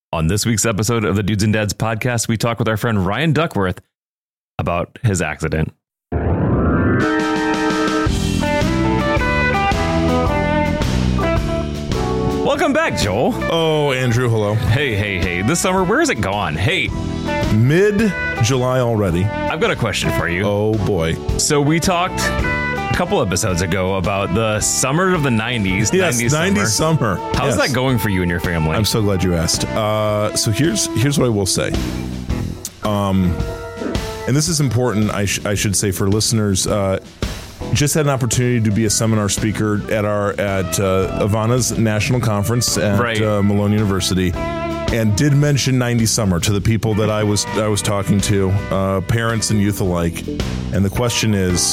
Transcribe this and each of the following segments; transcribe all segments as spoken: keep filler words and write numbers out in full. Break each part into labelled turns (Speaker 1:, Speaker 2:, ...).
Speaker 1: On this week's episode of the Dudes and Dads podcast, we talk with our friend Ryan Duckworth about his accident. Welcome back, Joel.
Speaker 2: Oh, Andrew, hello.
Speaker 1: Hey, hey, hey. This summer, where is it gone? Hey.
Speaker 2: Mid-July already.
Speaker 1: I've got a question for you.
Speaker 2: Oh, boy.
Speaker 1: So we talked a couple episodes ago about the summer of the nineties.
Speaker 2: Yes,
Speaker 1: nineties,
Speaker 2: nineties summer.
Speaker 1: summer. How's
Speaker 2: yes.
Speaker 1: that going for you and your family?
Speaker 2: I'm so glad you asked. Uh, so here's here's what I will say. Um, and this is important, I, sh- I should say, for listeners. Uh, just had an opportunity to be a seminar speaker at our at uh, Ivana's National Conference at
Speaker 1: right.
Speaker 2: uh, Malone University, and did mention nineties summer to the people that I was I was talking to, uh, parents and youth alike. And the question is,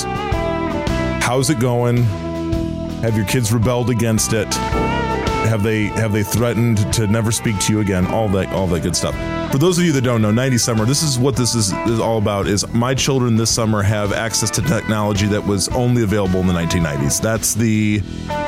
Speaker 2: how's it going? Have your kids rebelled against it? Have they have they threatened to never speak to you again? All that all that good stuff. For those of you that don't know, nineties summer, this is what this is, is all about, is my children this summer have access to technology that was only available in the nineteen nineties. That's the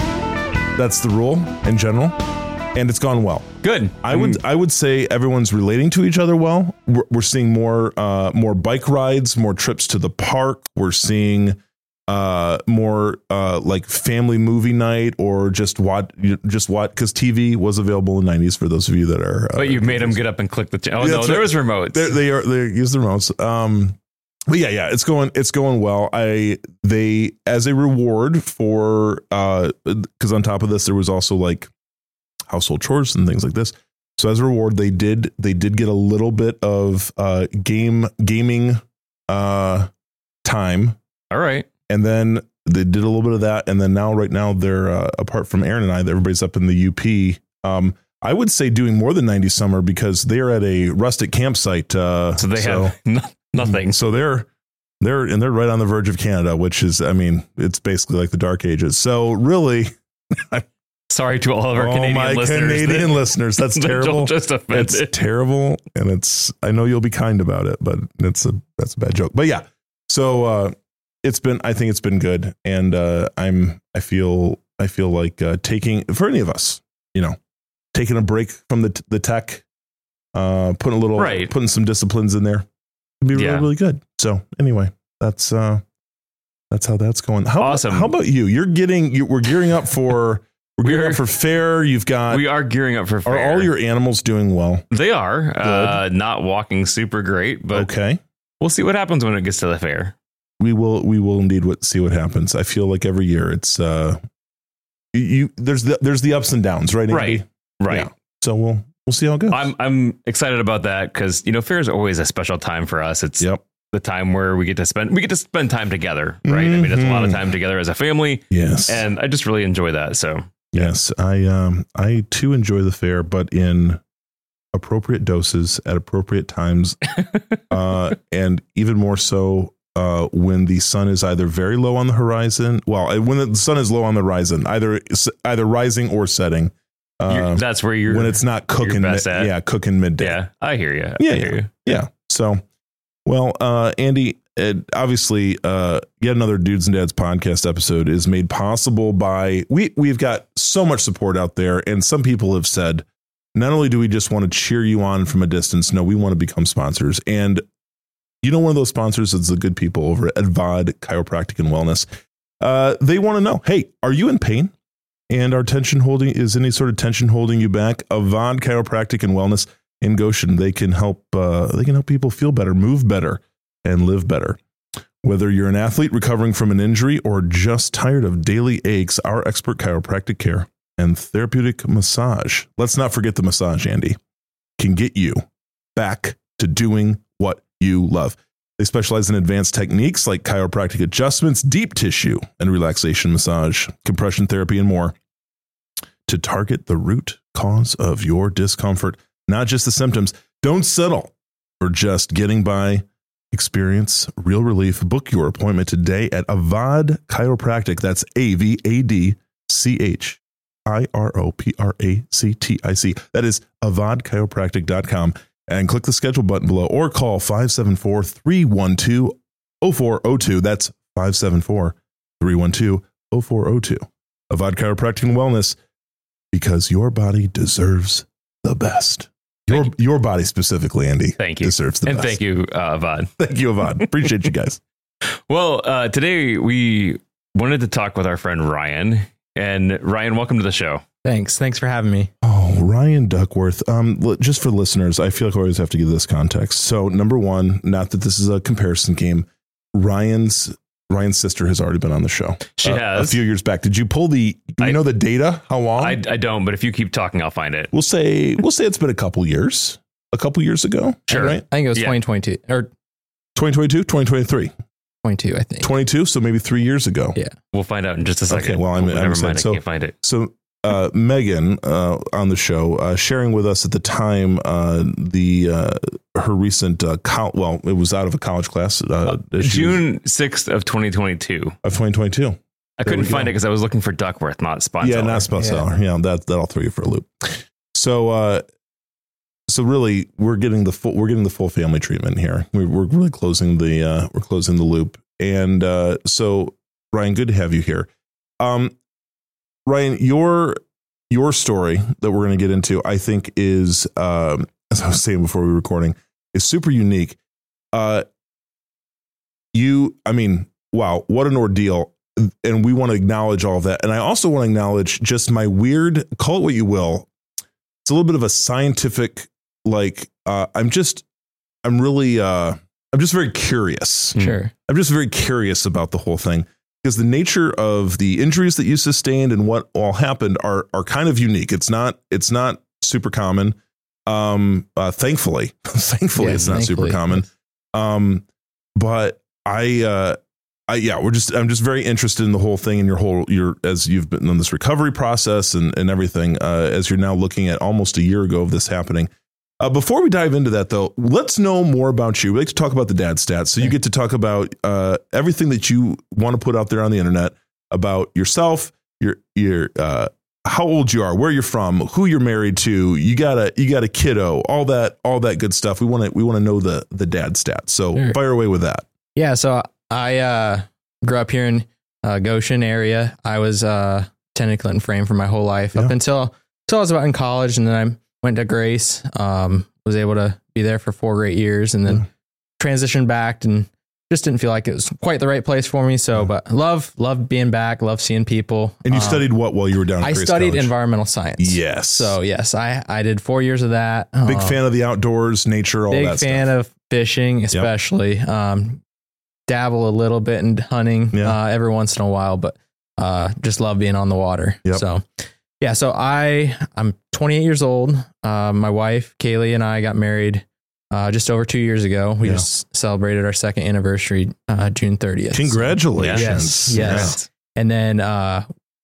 Speaker 2: that's the rule in general, and it's gone well.
Speaker 1: Good.
Speaker 2: I would I would say everyone's relating to each other well. We're, we're seeing more uh, more bike rides, more trips to the park. We're seeing uh, more uh, like family movie night, or just what just what because T V was available in the nineties for those of you that are. Uh,
Speaker 1: but you made them get up and click the. Ch- oh yeah, no, there was remotes.
Speaker 2: They're, they are they use the remotes. Um, but yeah, yeah, it's going it's going well. I they as a reward for uh because on top of this there was also like household chores and things like this. So as a reward, they did they did get a little bit of uh game gaming uh time.
Speaker 1: All right.
Speaker 2: And then they did a little bit of that. And then now, right now, they're uh, apart from Aaron and I, everybody's up in the U P. Um, I would say doing more than nineties summer because they're at a rustic campsite. Uh,
Speaker 1: so they
Speaker 2: so,
Speaker 1: have no, nothing.
Speaker 2: So they're they're and they're right on the verge of Canada, which is, I mean, it's basically like the Dark Ages. So really,
Speaker 1: sorry to all of our
Speaker 2: oh,
Speaker 1: Canadian
Speaker 2: my
Speaker 1: listeners.
Speaker 2: Canadian that, listeners, that's terrible.
Speaker 1: Just offended.
Speaker 2: It's terrible, and it's. I know you'll be kind about it, but it's a that's a bad joke. But yeah, so. Uh, It's been, I think it's been good. And uh, I'm, I feel, I feel like uh, taking, for any of us, you know, taking a break from the the tech, uh, putting a little,
Speaker 1: right.
Speaker 2: putting some disciplines in there would be
Speaker 1: yeah.
Speaker 2: really, really good. So anyway, that's, uh, that's how that's going. How,
Speaker 1: awesome.
Speaker 2: How about you? You're getting, you, we're gearing up for, we're gearing we're, up for fair. You've got,
Speaker 1: we are gearing up for fair.
Speaker 2: Are all your animals doing well?
Speaker 1: They are uh, not walking super great, but
Speaker 2: okay.
Speaker 1: We'll see what happens when it gets to the fair.
Speaker 2: We will, we will indeed what, see what happens. I feel like every year it's, uh, you, there's the, there's the ups and downs, right? Andy?
Speaker 1: Right. Right.
Speaker 2: Yeah. So we'll, we'll see how it goes.
Speaker 1: I'm, I'm excited about that because, you know, fair is always a special time for us. It's
Speaker 2: yep.
Speaker 1: the time where we get to spend, we get to spend time together, right? Mm-hmm. I mean, it's a lot of time together as a family.
Speaker 2: Yes.
Speaker 1: And I just really enjoy that. So,
Speaker 2: yes, I, um, I too enjoy the fair, but in appropriate doses at appropriate times, uh, and even more so, Uh, when the sun is either very low on the horizon, well, when the sun is low on the horizon, either either rising or setting. Uh,
Speaker 1: that's where you're
Speaker 2: when it's not cooking.
Speaker 1: Best
Speaker 2: mid,
Speaker 1: at.
Speaker 2: Yeah, cooking midday.
Speaker 1: Yeah, I hear you. I
Speaker 2: yeah,
Speaker 1: hear
Speaker 2: yeah,
Speaker 1: you.
Speaker 2: yeah. So, well, uh, Andy, it, obviously, uh, yet another Dudes and Dads podcast episode is made possible by we. We've got so much support out there, and some people have said, not only do we just want to cheer you on from a distance, no, we want to become sponsors. And you know, one of those sponsors is the good people over at Avad Chiropractic and Wellness. Uh, they want to know, hey, are you in pain? And our tension holding, is any sort of tension holding you back? Avad Chiropractic and Wellness in Goshen, they can help. Uh, they can help people feel better, move better, and live better. Whether you're an athlete recovering from an injury or just tired of daily aches, our expert chiropractic care and therapeutic massage, let's not forget the massage, Andy, can get you back to doing what you love. They specialize in advanced techniques like chiropractic adjustments, deep tissue and relaxation massage, compression therapy, and more to target the root cause of your discomfort, not just the symptoms. Don't settle for just getting by. Experience real relief. Book your appointment today at Avad Chiropractic. That's A V A D C H I R O P R A C T I C. That is avad chiropractic dot com. And click the schedule button below or call five seven four, three one two, zero four zero two. That's five seven four, three one two, zero four zero two. Avad Chiropractic and Wellness, because your body deserves the best. Your your body specifically, Andy.
Speaker 1: Thank you.
Speaker 2: Deserves the
Speaker 1: and
Speaker 2: best.
Speaker 1: thank you, uh, Vaughn.
Speaker 2: Thank you, Yvonne. Appreciate you guys.
Speaker 1: Well, uh, today we wanted to talk with our friend Ryan. And Ryan, welcome to the show.
Speaker 3: Thanks. Thanks for having me.
Speaker 2: Oh, Ryan Duckworth. Um, l- just for listeners, I feel like I always have to give this context. So, number one, not that this is a comparison game. Ryan's Ryan's sister has already been on the show.
Speaker 1: She
Speaker 2: uh,
Speaker 1: has
Speaker 2: a few years back. Did you pull the? Do you
Speaker 1: I,
Speaker 2: know the data? How long?
Speaker 1: I, I don't, but if you keep talking, I'll find it.
Speaker 2: We'll say we'll say it's been a couple years. A couple years ago.
Speaker 1: Sure.
Speaker 2: Right?
Speaker 3: I think it was
Speaker 1: Yeah.
Speaker 3: twenty twenty-two or
Speaker 2: twenty twenty-two, twenty twenty-three,
Speaker 3: twenty-two, I think.
Speaker 2: twenty-two. So maybe three years ago.
Speaker 3: Yeah.
Speaker 1: We'll find out in just a second.
Speaker 2: Okay, well, I'm-
Speaker 1: Oh,
Speaker 2: I'm
Speaker 1: never
Speaker 2: excited.
Speaker 1: mind. I
Speaker 2: So-
Speaker 1: can't find it.
Speaker 2: So uh, Megan uh, on the show uh, sharing with us at the time uh, the uh, her recent uh, col- well, it was out of a college class. Uh, she was-
Speaker 1: June sixth of twenty twenty-two.
Speaker 2: of twenty twenty-two.
Speaker 1: I
Speaker 2: There
Speaker 1: couldn't
Speaker 2: we
Speaker 1: find
Speaker 2: go.
Speaker 1: it because I was looking for Duckworth, not Sponsor.
Speaker 2: Yeah, not Sponsor. Yeah. that that'll throw you for a loop. So, uh, so really, we're getting the full we're getting the full family treatment here. We're, we're really closing the uh, we're closing the loop. And uh, so, Ryan, good to have you here. Um, Ryan, your your story that we're going to get into, I think, is um, as I was saying before we were recording, is super unique. Uh, you, I mean, wow, what an ordeal. And we want to acknowledge all of that. And I also want to acknowledge just my weird, call it what you will. It's a little bit of a scientific, like, uh, I'm just, I'm really, uh, I'm just very curious.
Speaker 3: Sure.
Speaker 2: I'm just very curious about the whole thing because the nature of the injuries that you sustained and what all happened are, are kind of unique. It's not, it's not super common. Um, uh, thankfully, thankfully,
Speaker 3: Yeah,
Speaker 2: it's not
Speaker 3: thankfully.
Speaker 2: super common. Um, but I, uh, I, yeah, we're just, I'm just very interested in the whole thing and your whole, your, as you've been on this recovery process and, and everything, uh, as you're now looking at almost a year ago of this happening. Uh, before we dive into that though, let's know more about you. We like to talk about the dad stats. So you get to talk about, uh, everything that you want to put out there on the internet about yourself, your, your, uh, how old you are, where you're from, who you're married to. You got a, you got a kiddo, all that, all that good stuff. We want to, we want to know the, the dad stats. So
Speaker 3: Sure.
Speaker 2: fire away with that.
Speaker 3: Yeah. So I uh, grew up here in uh, Goshen area. I was uh, attending Clinton Frame for my whole life
Speaker 2: Yeah.
Speaker 3: up until until I was about in college, and then I went to Grace. Um, was able to be there for four great years, and then
Speaker 2: Yeah.
Speaker 3: transitioned back, and just didn't feel like it was quite the right place for me. So,
Speaker 2: Yeah.
Speaker 3: but love love being back. Love seeing people.
Speaker 2: And you
Speaker 3: Um,
Speaker 2: studied what while you were down at
Speaker 3: I
Speaker 2: Grace
Speaker 3: studied
Speaker 2: College?
Speaker 3: environmental science.
Speaker 2: Yes.
Speaker 3: So yes, I I did four years of that.
Speaker 2: Big
Speaker 3: Um,
Speaker 2: fan of the outdoors, nature, all
Speaker 3: big
Speaker 2: that
Speaker 3: fan
Speaker 2: stuff.
Speaker 3: of fishing, especially. Um, dabble a little bit in hunting
Speaker 2: Yeah.
Speaker 3: uh, every once in a while, but uh, just love being on the water.
Speaker 2: Yep.
Speaker 3: So, yeah. So I I'm twenty-eight years old. Uh, my wife Kaylee and I got married uh, just over two years ago. We
Speaker 2: Yeah.
Speaker 3: just celebrated our second anniversary uh, June thirtieth.
Speaker 2: Congratulations.
Speaker 3: Yes, yes. And then uh,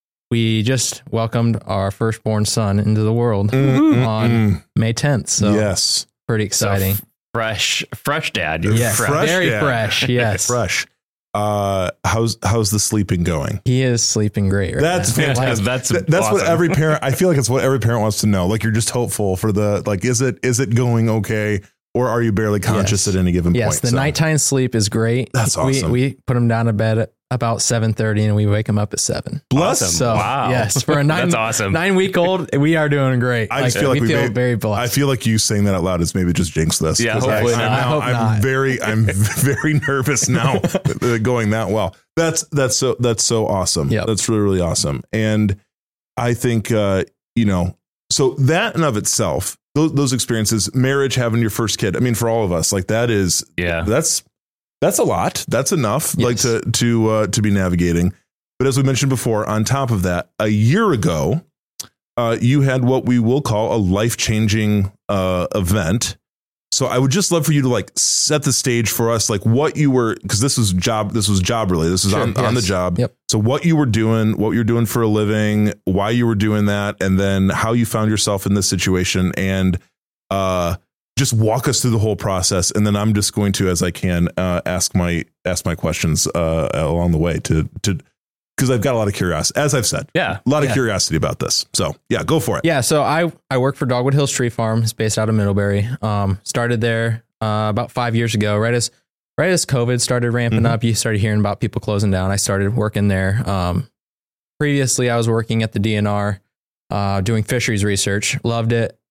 Speaker 3: we just welcomed our firstborn son into the world
Speaker 2: Mm, mm,
Speaker 3: on
Speaker 2: mm.
Speaker 3: May tenth. So
Speaker 2: yes.
Speaker 3: pretty exciting.
Speaker 1: So f- fresh, fresh dad. You're
Speaker 3: Yes,
Speaker 1: fresh.
Speaker 2: fresh
Speaker 3: very
Speaker 2: dad.
Speaker 3: fresh. Yes,
Speaker 2: Fresh. Uh, how's how's the sleeping going?
Speaker 3: he is sleeping great. Right
Speaker 2: That's
Speaker 3: now.
Speaker 2: fantastic.
Speaker 1: That's
Speaker 2: Th- That's what
Speaker 1: awesome.
Speaker 2: every parent. I feel like it's what every parent wants to know. Like you're just hopeful for the like. Is it is it going okay, or are you barely conscious
Speaker 3: Yes.
Speaker 2: at any given
Speaker 3: Yes,
Speaker 2: point?
Speaker 3: the
Speaker 2: So,
Speaker 3: nighttime sleep is great.
Speaker 2: That's awesome.
Speaker 3: We, we put him down to bed at about seven thirty, and we wake him up at seven.
Speaker 2: bless.
Speaker 1: Awesome.
Speaker 3: So
Speaker 1: Wow.
Speaker 3: yes, for a nine
Speaker 1: That's awesome.
Speaker 3: nine week old, we are doing great.
Speaker 2: I just feel like
Speaker 3: we
Speaker 2: we
Speaker 3: feel
Speaker 2: made-
Speaker 3: very blessed.
Speaker 2: I feel like you saying that out loud is maybe just jinx this.
Speaker 1: Yeah,
Speaker 2: 'Cause I-
Speaker 1: hopefully
Speaker 2: I'm
Speaker 1: not.
Speaker 2: now-
Speaker 3: I hope
Speaker 2: I'm
Speaker 3: not.
Speaker 2: very, I'm very nervous now uh, going that well. That's that's so that's so awesome.
Speaker 3: Yep.
Speaker 2: That's really really awesome. And I think uh, you know, so that in of itself, those, those experiences, marriage, having your first kid. I mean, for all of us, like that is
Speaker 1: Yeah.
Speaker 2: that's that's a lot. That's enough, like
Speaker 3: Yes.
Speaker 2: to to uh, to be navigating. But as we mentioned before, on top of that, a year ago, uh, you had what we will call a life changing uh, event. So I would just love for you to like set the stage for us, like what you were, because this was job, this was job related. This is
Speaker 3: Sure,
Speaker 2: on, on the
Speaker 3: yes.
Speaker 2: job.
Speaker 3: Yep.
Speaker 2: So what you were doing, what you're doing for a living, why you were doing that, and then how you found yourself in this situation, and uh, just walk us through the whole process. And then I'm just going to, as I can, uh, ask my ask my questions uh, along the way to to because I've got a lot of curiosity, as I've said,
Speaker 1: Yeah.
Speaker 2: a lot of
Speaker 3: Yeah.
Speaker 2: curiosity about this. So yeah, go for it.
Speaker 3: Yeah, so I I work for Dogwood Hills Tree Farm. It's based out of Middlebury. Um, started there uh, about five years ago, right as right as COVID started ramping
Speaker 2: Mhm.
Speaker 3: up. You started hearing about people closing down. I started working there. Um, previously, I was working at the D N R, uh, doing fisheries research. Loved it.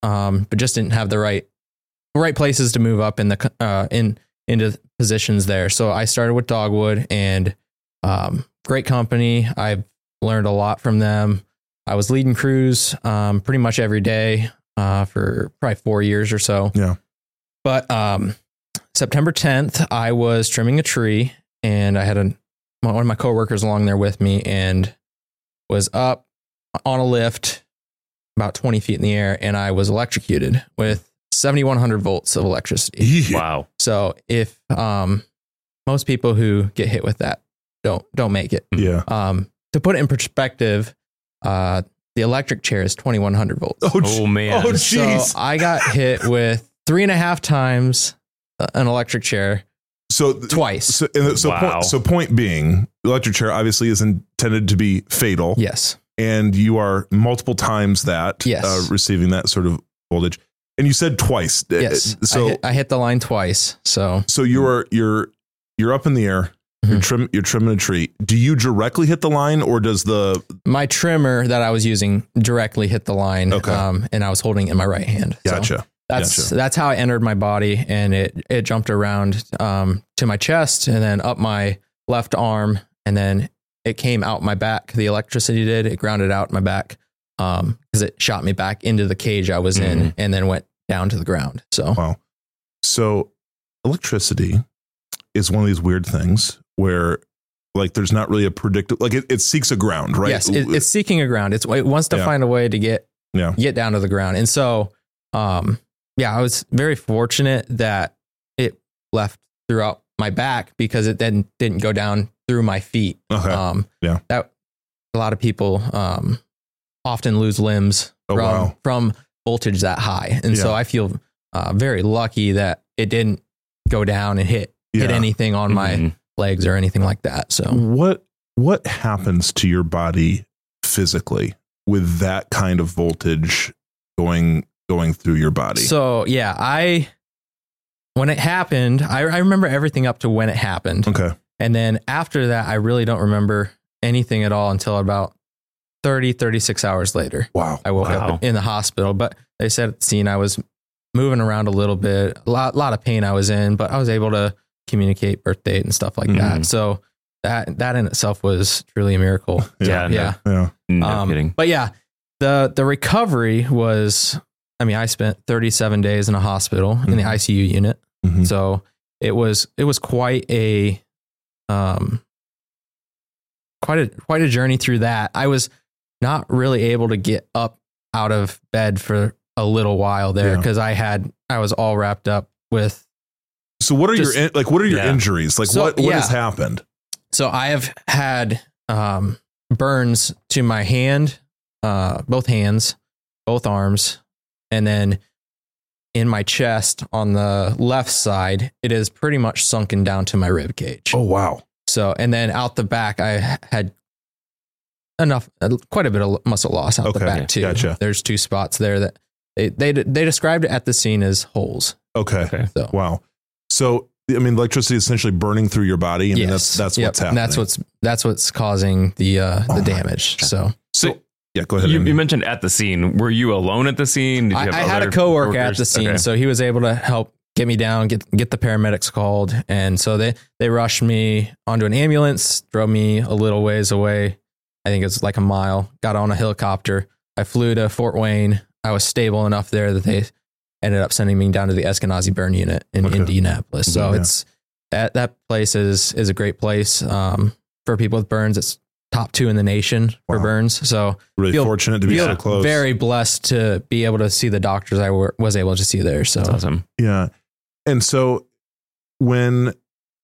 Speaker 3: um, but just didn't have the right right places to move up in the uh, in into positions there. So I started with Dogwood, and um, great company. I've learned a lot from them. I was leading crews um, pretty much every day uh, for probably four years or so.
Speaker 2: Yeah.
Speaker 3: But um, September tenth, I was trimming a tree, and I had a one of my coworkers along there with me, and was up on a lift about twenty feet in the air, and I was electrocuted with seventy-one hundred volts of electricity.
Speaker 2: Yeah.
Speaker 1: Wow.
Speaker 3: So if um, most people who get hit with that don't don't make it.
Speaker 2: Yeah.
Speaker 3: Um, to put it in perspective, uh, the electric chair is twenty-one hundred volts.
Speaker 2: Oh,
Speaker 1: Oh, man.
Speaker 2: Oh,
Speaker 3: So
Speaker 2: jeez.
Speaker 3: I got hit with three and a half times an electric chair
Speaker 2: So
Speaker 3: twice.
Speaker 2: So, and so,
Speaker 1: Wow.
Speaker 2: point, so point being, the electric chair obviously is intended to be fatal.
Speaker 3: Yes.
Speaker 2: And you are multiple times that
Speaker 3: Yes.
Speaker 2: uh, receiving that sort of voltage. And you said twice.
Speaker 3: Yes.
Speaker 2: So
Speaker 3: I hit, I hit the line twice. So
Speaker 2: so you're you're you're up in the air. You're
Speaker 3: Mhm.
Speaker 2: trim you're trimming a tree. Do you directly hit the line, or does the
Speaker 3: my trimmer that I was using directly hit the line.
Speaker 2: Okay.
Speaker 3: Um, and I was holding it in my right hand. So
Speaker 2: gotcha?
Speaker 3: that's
Speaker 2: Gotcha.
Speaker 3: that's how it entered my body, and it it jumped around um, to my chest, and then up my left arm, and then it came out my back. The electricity did. It grounded out my back um, because it shot me back into the cage I was in,
Speaker 1: Mhm.
Speaker 3: and then went down to the ground. So
Speaker 2: Wow. So electricity is one of these weird things where, like, there's not really a predictable, like it, it seeks a ground, right?
Speaker 3: yes, it, it's seeking a ground. It's it wants to
Speaker 2: Yeah.
Speaker 3: find a way to get
Speaker 2: Yeah.
Speaker 3: get down to the ground, and so um, yeah, I was very fortunate that it left throughout my back, because it then didn't go down through my feet.
Speaker 2: Okay.
Speaker 3: Um,
Speaker 2: Yeah.
Speaker 3: that a lot of people um, often lose limbs
Speaker 2: Oh,
Speaker 3: from
Speaker 2: wow.
Speaker 3: from voltage that high, and so
Speaker 2: Yeah.
Speaker 3: I feel uh, very lucky that it didn't go down and hit hit
Speaker 2: Yeah.
Speaker 3: anything on my
Speaker 1: Mhm.
Speaker 3: legs or anything like that. So
Speaker 2: What what happens to your body physically with that kind of voltage going going through your body?
Speaker 3: so yeah, I when it happened, I, I remember everything up to when it happened,
Speaker 2: Okay.
Speaker 3: and then after that, I really don't remember anything at all until about thirty, thirty-six hours later.
Speaker 2: Wow.
Speaker 3: I woke
Speaker 1: Wow.
Speaker 3: up in the hospital, but they said at the scene I was moving around a little bit, a lot, lot of pain I was in, but I was able to communicate birth date and stuff like
Speaker 1: Mhm.
Speaker 3: that. So that that in itself was truly a miracle.
Speaker 1: Yeah. no-
Speaker 3: Yeah.
Speaker 2: Yeah.
Speaker 1: No
Speaker 3: Um,
Speaker 1: kidding.
Speaker 3: But yeah, the the recovery was, I mean, I spent thirty-seven days in a hospital in the
Speaker 2: Mhm.
Speaker 3: I C U unit.
Speaker 2: Mhm.
Speaker 3: So it was it was quite a um quite a quite a journey through that. I was not really able to get up out of bed for a little while there,
Speaker 2: Yeah.
Speaker 3: because I had I was all wrapped up with.
Speaker 2: So what are
Speaker 3: Just-
Speaker 2: your in- like what are your
Speaker 1: Yeah.
Speaker 2: injuries? Like
Speaker 3: So,
Speaker 2: what what
Speaker 3: yeah.
Speaker 2: has happened?
Speaker 3: So I have had um burns to my hand, uh both hands, both arms, and then in my chest on the left side, it is pretty much sunken down to my rib cage.
Speaker 2: Oh wow.
Speaker 3: So, and then out the back, I had enough, quite a bit of muscle loss out
Speaker 2: Okay,
Speaker 3: the back too.
Speaker 2: gotcha.
Speaker 3: There's two spots there that they, they, they described it at the scene as holes.
Speaker 2: Okay.
Speaker 1: Okay.
Speaker 3: So
Speaker 2: Wow. So I mean, electricity is essentially burning through your body, and
Speaker 3: yes,
Speaker 2: that's that's
Speaker 3: Yep.
Speaker 2: what's
Speaker 3: And
Speaker 2: happening.
Speaker 3: That's what's, that's what's causing the, uh,
Speaker 2: Oh
Speaker 3: the
Speaker 2: my
Speaker 3: damage.
Speaker 2: gosh.
Speaker 3: So
Speaker 2: so. Yeah, go ahead.
Speaker 1: You,
Speaker 2: Andy.
Speaker 1: you mentioned at the scene. Were you alone at the scene? Did you
Speaker 3: I,
Speaker 1: have
Speaker 3: I had a
Speaker 1: other
Speaker 3: coworker at
Speaker 1: workers?
Speaker 3: the scene,
Speaker 1: Okay.
Speaker 3: so he was able to help get me down, get get the paramedics called, and so they they rushed me onto an ambulance, drove me a little ways away. I think it's like a mile. Got on a helicopter. I flew to Fort Wayne. I was stable enough there that they ended up sending me down to the Eskenazi burn unit in
Speaker 2: Okay.
Speaker 3: Indianapolis. So
Speaker 2: Yeah.
Speaker 3: it's that that place is is a great place um, for people with burns. It's top two in the nation for
Speaker 2: Wow.
Speaker 3: burns. So
Speaker 2: really
Speaker 3: feel-
Speaker 2: fortunate to be
Speaker 3: feel
Speaker 2: so close.
Speaker 3: very blessed to be able to see the doctors I were, was able to see there. So
Speaker 1: That's awesome.
Speaker 2: Yeah. And so when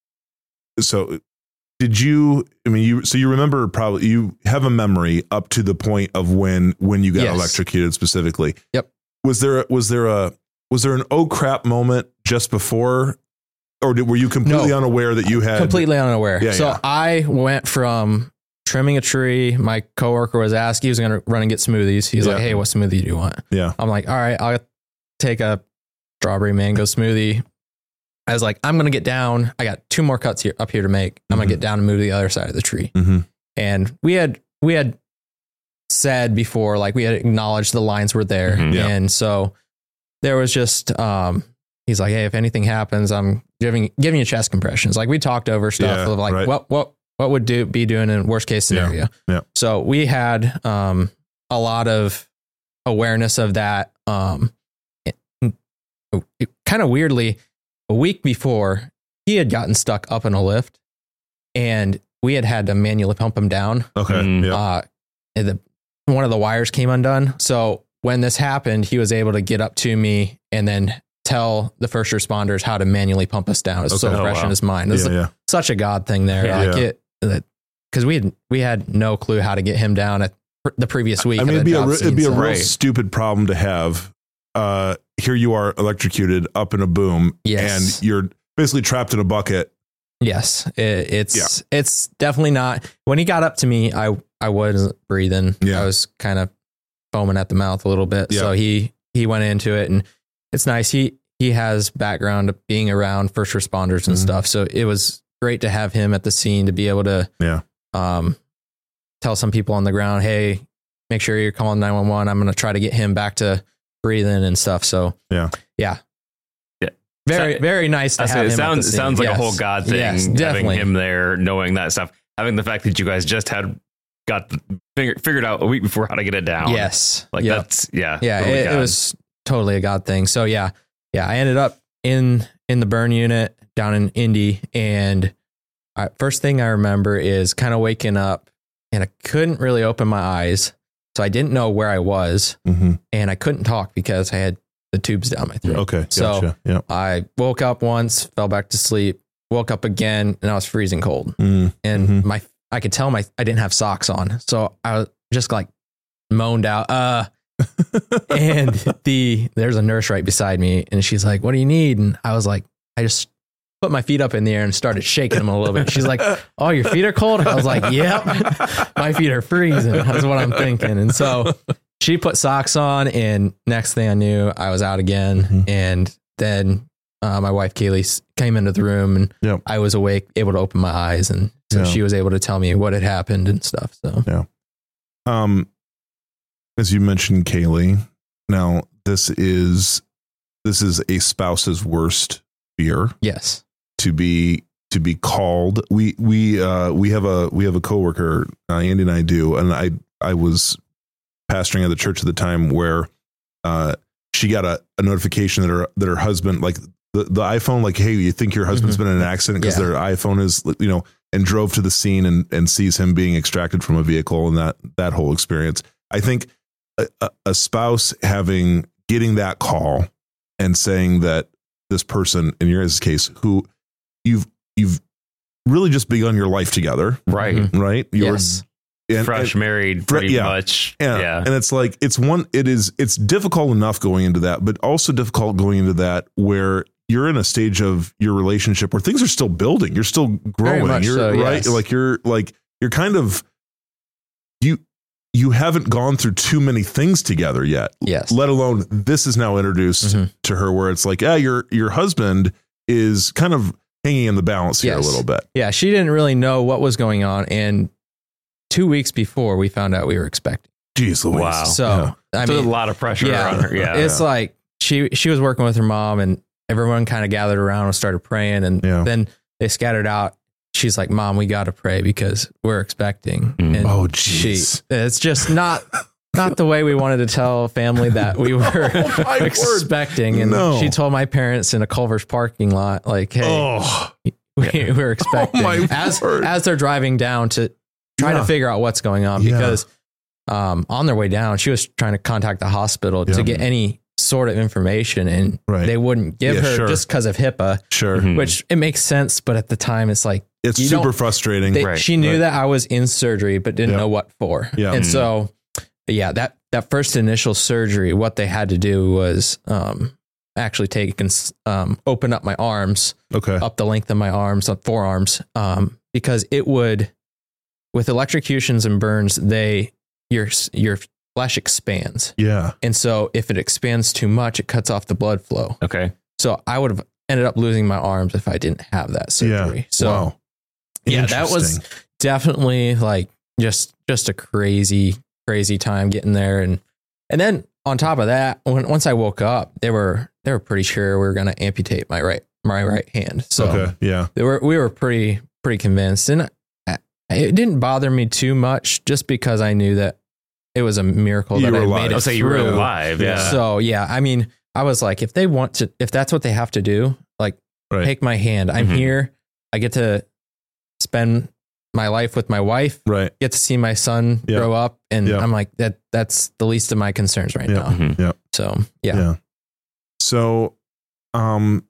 Speaker 2: so did you I mean you so you remember probably you have a memory up to the point of when when you got
Speaker 3: Yes.
Speaker 2: electrocuted specifically.
Speaker 3: Yep.
Speaker 2: Was there was there a was there an oh crap moment just before, or did, were you completely
Speaker 3: No.
Speaker 2: unaware that you had
Speaker 3: completely unaware.
Speaker 2: Yeah,
Speaker 3: so
Speaker 2: yeah.
Speaker 3: I went from trimming a tree. My coworker was asking, he was going to run and get smoothies. He's
Speaker 2: Yeah.
Speaker 3: like, "Hey, what smoothie do you want?"
Speaker 2: Yeah.
Speaker 3: I'm like, "All right, I'll take a strawberry mango smoothie." I was like, "I'm going to get down. I got two more cuts here up here to make. I'm going
Speaker 2: Mhm.
Speaker 3: to get down and move to the other side of the tree."
Speaker 2: Mhm.
Speaker 3: And we had we had said before, like we had acknowledged the lines were there,
Speaker 1: Mhm.
Speaker 2: Yeah.
Speaker 3: and so there was just, um, he's like, hey, if anything happens, I'm giving giving you chest compressions. Like we talked over stuff
Speaker 2: Yeah,
Speaker 3: of like
Speaker 2: right.
Speaker 3: what what what would do be doing in worst case scenario.
Speaker 2: yeah.
Speaker 3: So we had um, a lot of awareness of that. Um, it, it, kind of weirdly, a week before, he had gotten stuck up in a lift, and we had had to manually pump him down.
Speaker 2: Okay.
Speaker 1: Mm.
Speaker 2: Yeah.
Speaker 3: Uh, and the one of the wires came undone. So when this happened, he was able to get up to me and then tell the first responders how to manually pump us down. It's
Speaker 2: Okay.
Speaker 3: so
Speaker 1: Oh,
Speaker 3: fresh
Speaker 1: wow.
Speaker 3: in his mind. It's
Speaker 2: yeah, yeah.
Speaker 3: such a God thing there.
Speaker 1: Yeah.
Speaker 3: Like
Speaker 2: Yeah.
Speaker 3: it, that, cause we had, we had no clue how to get him down at pr- the previous week.
Speaker 2: I
Speaker 3: of
Speaker 2: mean,
Speaker 3: the
Speaker 2: it'd be a
Speaker 3: job
Speaker 2: re-
Speaker 3: scene,
Speaker 2: it'd be a
Speaker 3: so-
Speaker 2: real
Speaker 1: Right.
Speaker 2: stupid problem to have. Uh, here you are electrocuted up in a boom,
Speaker 3: Yes.
Speaker 2: and you're basically trapped in a bucket.
Speaker 3: Yes. It, it's, it's definitely not. When he got up to me, I, I wasn't breathing.
Speaker 2: Yeah.
Speaker 3: I was kind of foaming at the mouth a little bit.
Speaker 2: Yeah.
Speaker 3: So he, he went into it, and it's nice. He, he has background of being around first responders and
Speaker 2: Mhm.
Speaker 3: stuff. So it was great to have him at the scene to be able to,
Speaker 2: Yeah.
Speaker 3: um, tell some people on the ground, hey, make sure you're calling nine one one. I'm going to try to get him back to breathing and stuff. So
Speaker 2: Yeah.
Speaker 3: yeah,
Speaker 1: Yeah.
Speaker 3: very,
Speaker 1: So-
Speaker 3: very nice to
Speaker 1: I
Speaker 3: have
Speaker 1: say,
Speaker 3: him.
Speaker 1: it
Speaker 3: at
Speaker 1: sounds
Speaker 3: the
Speaker 1: it
Speaker 3: scene.
Speaker 1: sounds like
Speaker 3: Yes.
Speaker 1: a whole God thing.
Speaker 3: Yes,
Speaker 1: having
Speaker 3: definitely.
Speaker 1: him there, knowing that stuff, having the fact that you guys just had got figured figured out a week before how to get it down.
Speaker 3: Yes.
Speaker 1: like
Speaker 3: Yep.
Speaker 1: that's yeah,
Speaker 3: Yeah,
Speaker 1: really
Speaker 3: it, it
Speaker 1: God.
Speaker 3: was totally a God thing. So yeah, yeah, I ended up in in the burn unit down in Indy, and I, first thing I remember is kind of waking up, and I couldn't really open my eyes, so I didn't know where I was,
Speaker 2: Mm-hmm.
Speaker 3: and I couldn't talk because I had the tubes down my throat.
Speaker 2: Okay.
Speaker 3: So-
Speaker 2: Gotcha. Yeah.
Speaker 3: I woke up once, fell back to sleep, woke up again, and I was freezing cold,
Speaker 2: Mm.
Speaker 3: and
Speaker 2: Mhm.
Speaker 3: my I could tell my I didn't have socks on, so I was just like moaned out, uh. and the there's a nurse right beside me, and she's like, what do you need? And I was like, I just put my feet up in the air and started shaking them a little bit. She's like, oh, your feet are cold? I was like, yep, my feet are freezing. That's what I'm thinking. And so she put socks on, and next thing I knew, I was out again.
Speaker 2: Mhm.
Speaker 3: And then uh, my wife Kaylee s- came into the room, and
Speaker 2: Yep.
Speaker 3: I was awake, able to open my eyes, and so
Speaker 2: Yeah.
Speaker 3: she was able to tell me what had happened and stuff. So
Speaker 2: Um, as you mentioned, Kaylee. Now this is this is a spouse's worst fear,
Speaker 3: yes,
Speaker 2: to be to be called. We we uh we have a we have a coworker, uh, Andy and I do, and I I was pastoring at the church at the time where uh she got a, a notification that her that her husband, like the, the iPhone, like, hey, you think your husband's
Speaker 3: Mhm.
Speaker 2: been in an accident because
Speaker 3: Yeah.
Speaker 2: their iPhone is, you know, and drove to the scene and and sees him being extracted from a vehicle, and that that whole experience. I think a, a, a spouse having getting that call and saying that this person, in your guys' case, who you've you've really just begun your life together,
Speaker 1: right.
Speaker 3: Mhm.
Speaker 2: right? You're
Speaker 3: yes,
Speaker 2: and,
Speaker 1: Fresh
Speaker 2: and,
Speaker 1: married, pretty
Speaker 2: yeah.
Speaker 1: much.
Speaker 2: yeah,
Speaker 1: Yeah.
Speaker 2: and it's like it's one. It is it's difficult enough going into that, but also difficult going into that where you're in a stage of your relationship where things are still building. You're still growing.
Speaker 3: much
Speaker 2: You're
Speaker 3: so,
Speaker 2: right.
Speaker 3: yes.
Speaker 2: Like you're like you're kind of you you haven't gone through too many things together yet.
Speaker 3: yes,
Speaker 2: Let alone this is now introduced
Speaker 3: Mhm.
Speaker 2: to her where it's like, yeah, your your husband is kind of hanging in the balance here
Speaker 3: Yes.
Speaker 2: a little bit.
Speaker 3: yeah. She didn't really know what was going on, and two weeks before we found out we were expecting.
Speaker 2: Jeez Louise.
Speaker 1: Wow.
Speaker 3: So I
Speaker 1: So
Speaker 3: mean,
Speaker 1: a lot of pressure
Speaker 3: yeah,
Speaker 1: on her. Yeah.
Speaker 3: it's like she she was working with her mom, and everyone kind of gathered around and started praying, and
Speaker 2: Yeah.
Speaker 3: then they scattered out. She's like, "Mom, we got to pray because we're expecting."
Speaker 1: Mm.
Speaker 3: And
Speaker 2: Oh,
Speaker 3: she,
Speaker 2: jeez.
Speaker 3: it's just not not the way we wanted to tell family that we were
Speaker 2: Oh, my word.
Speaker 3: expecting. And
Speaker 2: No.
Speaker 3: she told my parents in a Culver's parking lot, like, "Hey,
Speaker 2: Oh,
Speaker 3: we, we're expecting."
Speaker 2: my
Speaker 3: as
Speaker 2: word.
Speaker 3: as they're driving down to try
Speaker 2: Yeah.
Speaker 3: to figure out what's going on,
Speaker 2: Yeah.
Speaker 3: because um, on their way down, she was trying to contact the hospital
Speaker 2: Yeah.
Speaker 3: to get any sort of information, and
Speaker 2: Right.
Speaker 3: they wouldn't give
Speaker 2: Yeah,
Speaker 3: her
Speaker 2: sure.
Speaker 3: just because of HIPAA,
Speaker 2: sure.
Speaker 1: Mhm.
Speaker 3: which it makes sense, but at the time, it's like
Speaker 2: It's
Speaker 3: You
Speaker 2: super
Speaker 3: don't-
Speaker 2: frustrating.
Speaker 3: they,
Speaker 1: Right,
Speaker 3: she knew
Speaker 2: right.
Speaker 3: that I was in surgery, but didn't
Speaker 2: Yeah.
Speaker 3: know what for.
Speaker 2: Yeah.
Speaker 3: And
Speaker 1: Mm.
Speaker 3: so, yeah, that, that first initial surgery, what they had to do was um, actually take and s- um, open up my arms,
Speaker 2: Okay.
Speaker 3: up the length of my arms, up forearms, um, because it would, with electrocutions and burns, they your your flesh expands,
Speaker 2: Yeah.
Speaker 3: and so if it expands too much, it cuts off the blood flow.
Speaker 1: Okay.
Speaker 3: So I would have ended up losing my arms if I didn't have that surgery.
Speaker 2: Yeah.
Speaker 3: So.
Speaker 2: Wow.
Speaker 3: Yeah, that was
Speaker 2: Interesting.
Speaker 3: definitely like just just a crazy crazy time getting there, and and then on top of that, when, once I woke up, they were they were pretty sure we were going to amputate my right my right hand. So
Speaker 2: okay, yeah,
Speaker 3: they were we were pretty pretty convinced, and I, it didn't bother me too much, just because I knew that it was a miracle
Speaker 2: You
Speaker 3: that
Speaker 2: were
Speaker 3: I
Speaker 2: alive.
Speaker 3: made it
Speaker 1: I'll say you
Speaker 3: through.
Speaker 1: were alive. Yeah.
Speaker 3: So yeah, I mean, I was like, if they want to, if that's what they have to do, like
Speaker 2: right.
Speaker 3: take my hand. I'm
Speaker 1: Mhm.
Speaker 3: here. I get to spend my life with my wife.
Speaker 2: right.
Speaker 3: Get to see my son
Speaker 2: Yeah.
Speaker 3: grow up, and
Speaker 2: Yeah.
Speaker 3: I'm like that. That's the least of my concerns right
Speaker 2: Yeah.
Speaker 3: now.
Speaker 1: Mhm.
Speaker 2: Yeah.
Speaker 3: So yeah.
Speaker 2: Yeah. So, um,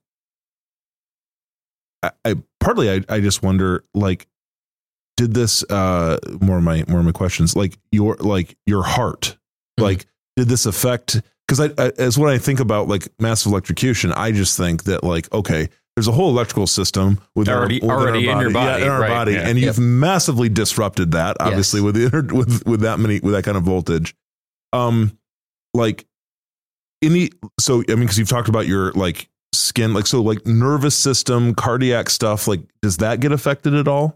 Speaker 2: I, I partly I, I just wonder, like, did this uh more of my more of my questions, like your like your heart,
Speaker 3: Mhm.
Speaker 2: like did this affect? Because I, I as when I think about like massive electrocution, I just think that like, okay, there's a whole electrical system within
Speaker 1: Already-
Speaker 2: our, within
Speaker 1: already
Speaker 2: our
Speaker 1: in your
Speaker 2: body,
Speaker 1: body,
Speaker 2: yeah, in our
Speaker 1: right,
Speaker 2: body,
Speaker 1: yeah.
Speaker 2: and you've massively disrupted that, obviously,
Speaker 3: Yes.
Speaker 2: with the inter- with with that many with that kind of voltage. Um, like any so I mean, because you've talked about your like skin, like so like nervous system, cardiac stuff, like does that get affected at all?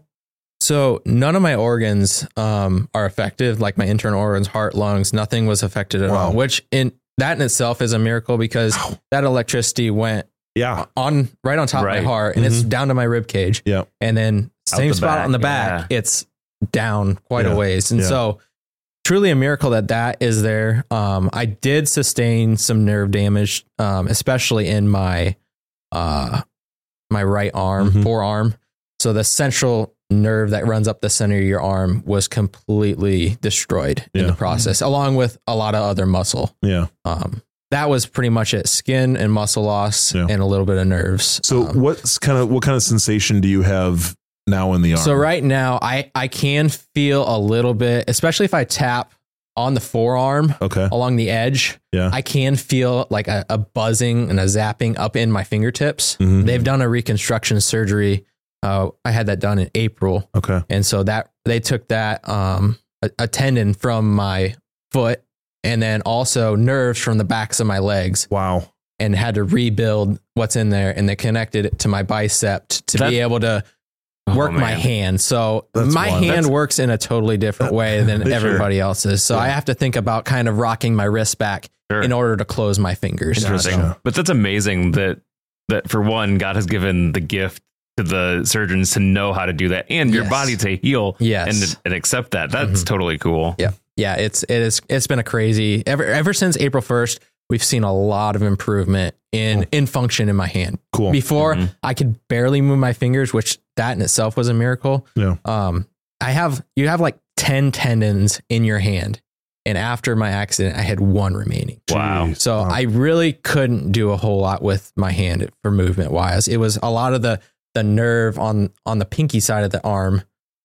Speaker 3: So none of my organs um, are affected, like my internal organs, heart, lungs, nothing was affected at
Speaker 2: Wow.
Speaker 3: all, which in that in itself is a miracle, because
Speaker 2: Wow.
Speaker 3: that electricity went
Speaker 2: Yeah,
Speaker 3: on right on top
Speaker 1: Right.
Speaker 3: of my heart, and it's
Speaker 2: Mhm.
Speaker 3: down to my rib cage.
Speaker 2: Yeah.
Speaker 3: And then
Speaker 1: Out
Speaker 3: same
Speaker 1: the
Speaker 3: spot
Speaker 1: back,
Speaker 3: on the back, it's down quite
Speaker 2: Yeah.
Speaker 3: a ways. And
Speaker 2: Yeah.
Speaker 3: so truly a miracle that that is there. Um, I did sustain some nerve damage, um, especially in my, uh, my right arm,
Speaker 2: Mhm.
Speaker 3: forearm. So the central nerve that runs up the center of your arm was completely destroyed in
Speaker 2: Yeah.
Speaker 3: the process, along with a lot of other muscle.
Speaker 2: yeah.
Speaker 3: Um, that was pretty much it: skin and muscle loss,
Speaker 2: Yeah.
Speaker 3: and a little bit of nerves.
Speaker 2: So
Speaker 3: Um,
Speaker 2: what's kind of what kind of sensation do you have now in the arm?
Speaker 3: so right now, I I can feel a little bit, especially if I tap on the forearm
Speaker 2: Okay.
Speaker 3: along the edge.
Speaker 2: Yeah.
Speaker 3: I can feel like a, a buzzing and a zapping up in my fingertips.
Speaker 2: Mhm.
Speaker 3: They've done a reconstruction surgery. Uh, I had that done in April.
Speaker 2: Okay.
Speaker 3: And so that they took that um, a, a tendon from my foot, and then also nerves from the backs of my legs,
Speaker 2: Wow.
Speaker 3: and had to rebuild what's in there. And they connected it to my bicep to
Speaker 1: That-
Speaker 3: be able to
Speaker 1: Oh,
Speaker 3: work my
Speaker 1: man.
Speaker 3: hand. So
Speaker 2: That's
Speaker 3: my
Speaker 2: wild.
Speaker 3: hand
Speaker 2: That's-
Speaker 3: works in a totally different way than
Speaker 2: Sure.
Speaker 3: everybody else's. So
Speaker 2: Yeah.
Speaker 3: I have to think about kind of rocking my wrist back
Speaker 1: Sure.
Speaker 3: in order to close my fingers.
Speaker 1: Interesting.
Speaker 2: Gotcha.
Speaker 1: But that's amazing that that for one, God has given the gift to the surgeons to know how to do that, and your
Speaker 3: Yes.
Speaker 1: body to heal
Speaker 3: Yes.
Speaker 1: and and accept that. That's
Speaker 3: Mhm.
Speaker 1: totally cool.
Speaker 3: Yeah. Yeah. It's, it is, it's been a crazy, ever, ever since April first, we've seen a lot of improvement in,
Speaker 2: Cool.
Speaker 3: in function in my hand.
Speaker 2: Cool.
Speaker 3: Before
Speaker 1: Mhm.
Speaker 3: I could barely move my fingers, which that in itself was a miracle.
Speaker 2: Yeah.
Speaker 3: Um, I have, you have like ten tendons in your hand. And after my accident, I had one remaining.
Speaker 1: Wow.
Speaker 2: Jeez.
Speaker 3: So
Speaker 2: Wow.
Speaker 3: I really couldn't do a whole lot with my hand for movement wise. It was a lot of the the nerve on on the pinky side of the arm,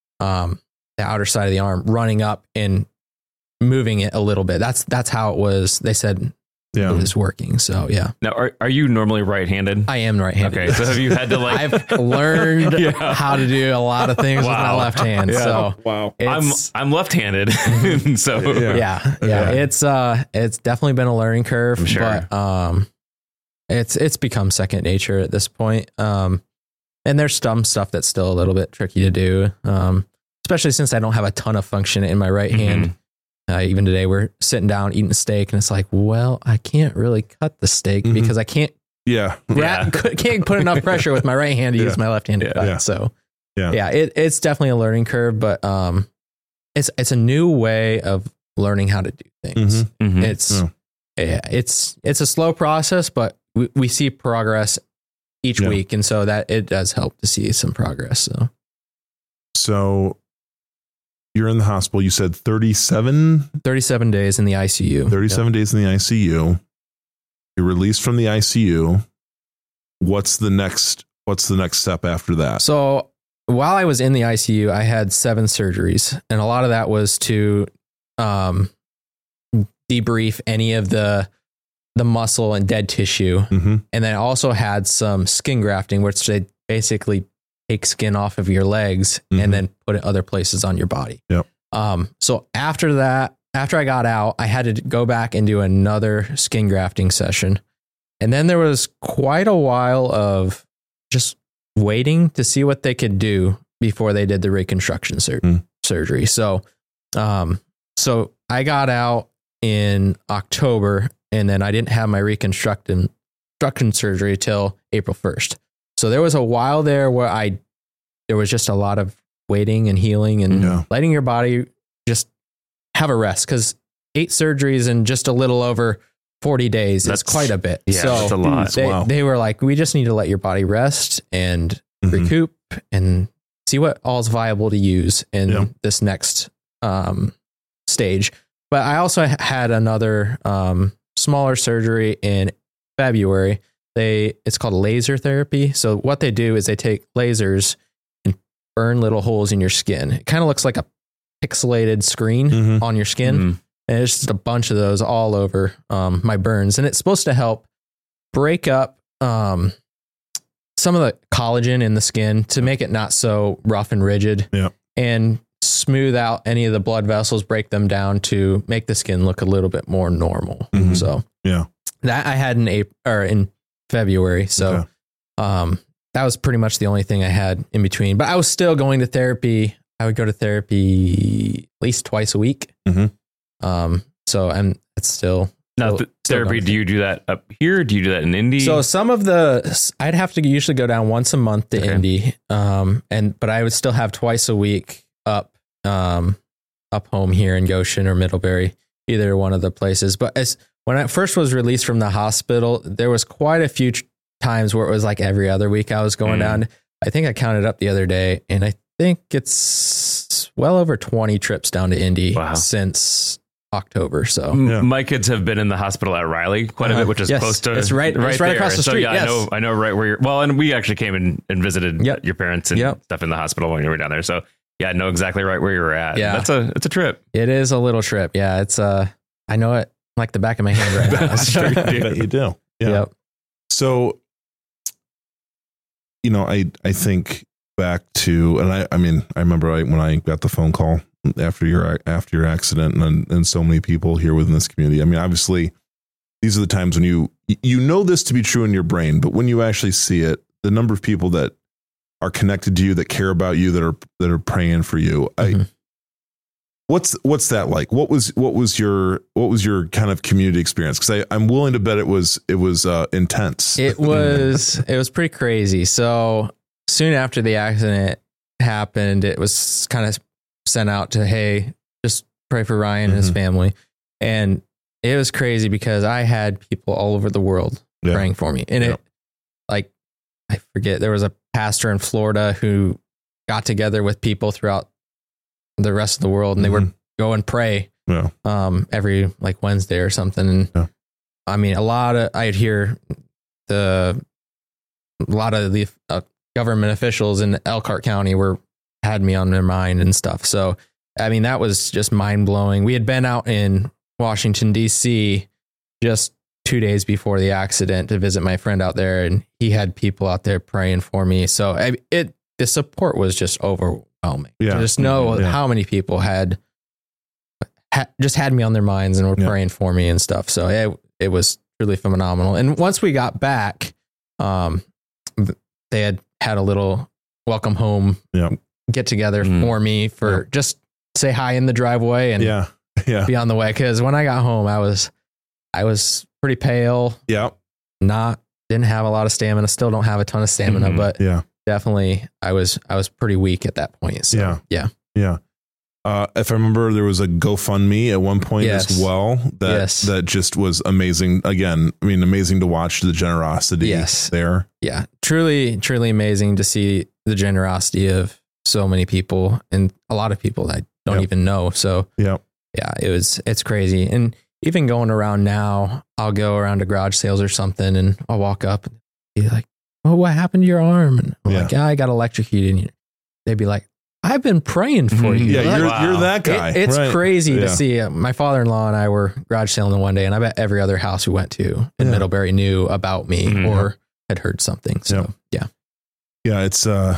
Speaker 3: um, the outer side of the arm, running up and moving it a little bit. That's that's how it was. They said
Speaker 2: yeah.
Speaker 3: it was working. So yeah,
Speaker 1: Now, are are you normally right-handed?
Speaker 3: I am right-handed.
Speaker 1: Okay, so have you had to like?
Speaker 3: I've learned
Speaker 1: Yeah.
Speaker 3: how to do a lot of things with my
Speaker 1: Wow.
Speaker 3: left hand.
Speaker 1: Yeah.
Speaker 3: So
Speaker 2: Wow.
Speaker 1: I'm
Speaker 3: it's,
Speaker 1: I'm left-handed, so
Speaker 2: Yeah.
Speaker 3: yeah, yeah,
Speaker 2: Yeah.
Speaker 3: it's uh, it's definitely been a learning curve,
Speaker 1: I'm sure.
Speaker 3: but um, it's it's become second nature at this point. Um, and there's some stuff that's still a little bit tricky to do. Um, especially since I don't have a ton of function in my right hand. Uh, even today, we're sitting down eating a steak, and it's like, well, I can't really cut the steak
Speaker 2: Mhm.
Speaker 3: because I can't
Speaker 2: Yeah.
Speaker 1: Yeah.
Speaker 3: rat, can't put enough pressure with my right hand to
Speaker 2: Yeah.
Speaker 3: use my left hand to
Speaker 1: Yeah.
Speaker 3: cut.
Speaker 2: Yeah.
Speaker 3: So
Speaker 2: Yeah.
Speaker 3: yeah, it, it's definitely a learning curve, but um, it's it's a new way of learning how to do things.
Speaker 2: Mhm.
Speaker 1: Mhm.
Speaker 3: It's
Speaker 2: Yeah.
Speaker 3: yeah, it's it's a slow process, but we, we see progress each
Speaker 2: Yeah.
Speaker 3: week, and so that it does help to see some progress. So
Speaker 2: So you're in the hospital. You said thirty-seven,
Speaker 3: thirty-seven days in the I C U.
Speaker 2: thirty-seven days in the I C U. You're released from the I C U. What's the next, what's the next step after that?
Speaker 3: So while I was in the I C U, I had seven surgeries, and a lot of that was to um, debrief any of the the muscle and dead tissue.
Speaker 2: Mm-hmm.
Speaker 3: And then I also had some skin grafting, which they basically take skin off of your legs
Speaker 2: Mhm.
Speaker 3: and then put it other places on your body.
Speaker 2: Yep.
Speaker 3: Um, so after that, after I got out, I had to go back and do another skin grafting session. And then there was quite a while of just waiting to see what they could do before they did the reconstruction sur-
Speaker 2: Mm.
Speaker 3: surgery. So, um, so I got out in October, and then I didn't have my reconstruction reconstruction surgery till April first. So there was a while there where I there was just a lot of waiting and healing and
Speaker 2: Yeah.
Speaker 3: letting your body just have a rest, because eight surgeries in just a little over forty days
Speaker 1: That's-
Speaker 3: is quite a bit.
Speaker 1: Yeah,
Speaker 3: so
Speaker 1: that's a lot.
Speaker 3: they,
Speaker 2: Wow.
Speaker 3: they were like, we just need to let your body rest and
Speaker 2: Mhm.
Speaker 3: recoup and see what all's viable to use in
Speaker 2: Yeah.
Speaker 3: this next um, stage. But I also h- had another um, smaller surgery in February. They it's called laser therapy. So what they do is they take lasers and burn little holes in your skin. It kind of looks like a pixelated screen
Speaker 2: Mhm.
Speaker 3: on your skin.
Speaker 1: Mhm.
Speaker 3: And it's just a bunch of those all over um, my burns. And it's supposed to help break up um, some of the collagen in the skin to make it not so rough and rigid.
Speaker 2: Yeah.
Speaker 3: And smooth out any of the blood vessels, break them down to make the skin look a little bit more normal.
Speaker 2: Mhm.
Speaker 3: So
Speaker 2: Yeah.
Speaker 3: that I had in April or in February. So
Speaker 2: Okay.
Speaker 3: um, that was pretty much the only thing I had in between. But I was still going to therapy. I would go to therapy at least twice a week.
Speaker 2: Mhm.
Speaker 3: Um, so and it's still
Speaker 1: Now,
Speaker 3: still-
Speaker 1: th-
Speaker 3: still
Speaker 1: therapy,
Speaker 3: going.
Speaker 1: do you do that up here? Do you do that in Indy?
Speaker 3: So some of the I'd have to usually go down once a month to
Speaker 1: Okay.
Speaker 3: Indy, um, and but I would still have twice a week up, um, up home here in Goshen or Middlebury, either one of the places. But as when I first was released from the hospital, there was quite a few t- times where it was like every other week I was going
Speaker 1: Mm.
Speaker 3: down. I think I counted up the other day, and I think it's well over twenty trips down to Indy
Speaker 1: Wow.
Speaker 3: since October. So.
Speaker 1: M-
Speaker 2: Yeah.
Speaker 1: My kids have been in the hospital at Riley quite a
Speaker 3: Uh-huh.
Speaker 1: bit, which is
Speaker 3: Yes.
Speaker 1: close to
Speaker 3: It's right- it's right
Speaker 1: there.
Speaker 3: across the
Speaker 1: So,
Speaker 3: street,
Speaker 1: yeah,
Speaker 3: yes.
Speaker 1: I know, I know right where you're. Well, and we actually came in and visited
Speaker 3: Yep.
Speaker 1: your parents and
Speaker 3: Yep.
Speaker 1: stuff in the hospital when you were down there. So yeah, I know exactly right where you were at.
Speaker 3: Yeah.
Speaker 1: that's a it's a trip.
Speaker 3: It is a little trip. Yeah, it's uh I know it like the back of my hand right now.
Speaker 1: That's true,
Speaker 2: I
Speaker 1: dude.
Speaker 2: bet you do. Yeah.
Speaker 3: Yep.
Speaker 2: So, you know, I I think back to, and I I mean, I remember I, when I got the phone call after your after your accident, and and so many people here within this community. I mean, obviously, these are the times when you you know this to be true in your brain, but when you actually see it, the number of people that are connected to you, that care about you, that are that are praying for you.
Speaker 3: Mhm.
Speaker 2: I what's what's that like? What was what was your what was your kind of community experience? Because I'm willing to bet it was it was uh, intense.
Speaker 3: It was it was pretty crazy. So soon after the accident happened, it was kind of sent out to, hey, just pray for Ryan and his
Speaker 2: Mhm.
Speaker 3: family. And it was crazy because I had people all over the world
Speaker 2: Yeah.
Speaker 3: praying for me. And
Speaker 2: Yeah.
Speaker 3: it like I forget, there was a pastor in Florida who got together with people throughout the rest of the world, and they
Speaker 2: Mhm.
Speaker 3: would go and pray
Speaker 2: Yeah.
Speaker 3: um, every like Wednesday or something. And
Speaker 2: Yeah.
Speaker 3: I mean, a lot of, I'd hear the, a lot of the uh, government officials in Elkhart County were, had me on their mind and stuff. So, I mean, that was just mind blowing. We had been out in Washington, D C just two days before the accident to visit my friend out there, and he had people out there praying for me. So I, it, the support was just overwhelming.
Speaker 2: Yeah.
Speaker 3: To just know
Speaker 2: Yeah.
Speaker 3: how many people had, ha, just had me on their minds and were
Speaker 2: Yeah.
Speaker 3: praying for me and stuff. So it, it was really phenomenal. And once we got back, um, they had had a little welcome home
Speaker 2: Yeah.
Speaker 3: get together
Speaker 1: Mm.
Speaker 3: for me for
Speaker 2: Yeah.
Speaker 3: just say hi in the driveway and
Speaker 2: Yeah. Yeah.
Speaker 3: be on the way. Cause when I got home, I was, I was pretty pale,
Speaker 2: Yeah.
Speaker 3: not, didn't have a lot of stamina, still don't have a ton of stamina,
Speaker 1: Mhm.
Speaker 3: but
Speaker 2: Yeah.
Speaker 3: definitely I was, I was pretty weak at that point. So
Speaker 2: Yeah.
Speaker 3: yeah.
Speaker 2: Yeah. Uh, if I remember, there was a GoFundMe at one point
Speaker 3: Yes.
Speaker 2: as well. That
Speaker 3: Yes.
Speaker 2: that just was amazing. Again, I mean, amazing to watch the generosity
Speaker 3: Yes.
Speaker 2: there.
Speaker 3: Yeah. Truly, truly amazing to see the generosity of so many people and a lot of people that I don't
Speaker 2: Yep.
Speaker 3: even know. So
Speaker 2: Yeah.
Speaker 3: yeah, it was, it's crazy. And even going around now, I'll go around to garage sales or something and I'll walk up and be like, oh, what happened to your arm? And I'm
Speaker 2: Yeah.
Speaker 3: like, yeah, I got electrocuted. And they'd be like, I've been praying for you.
Speaker 2: Yeah.
Speaker 3: Like,
Speaker 2: You're
Speaker 1: Wow.
Speaker 2: you're that guy.
Speaker 3: it- it's
Speaker 2: right.
Speaker 3: crazy
Speaker 2: Yeah.
Speaker 3: to see. Uh, My father-in-law and I were garage selling one day, and I bet every other house we went to in
Speaker 2: Yeah.
Speaker 3: Middlebury knew about me
Speaker 1: Mhm.
Speaker 3: or had heard something. So yeah.
Speaker 2: Yeah. It's uh,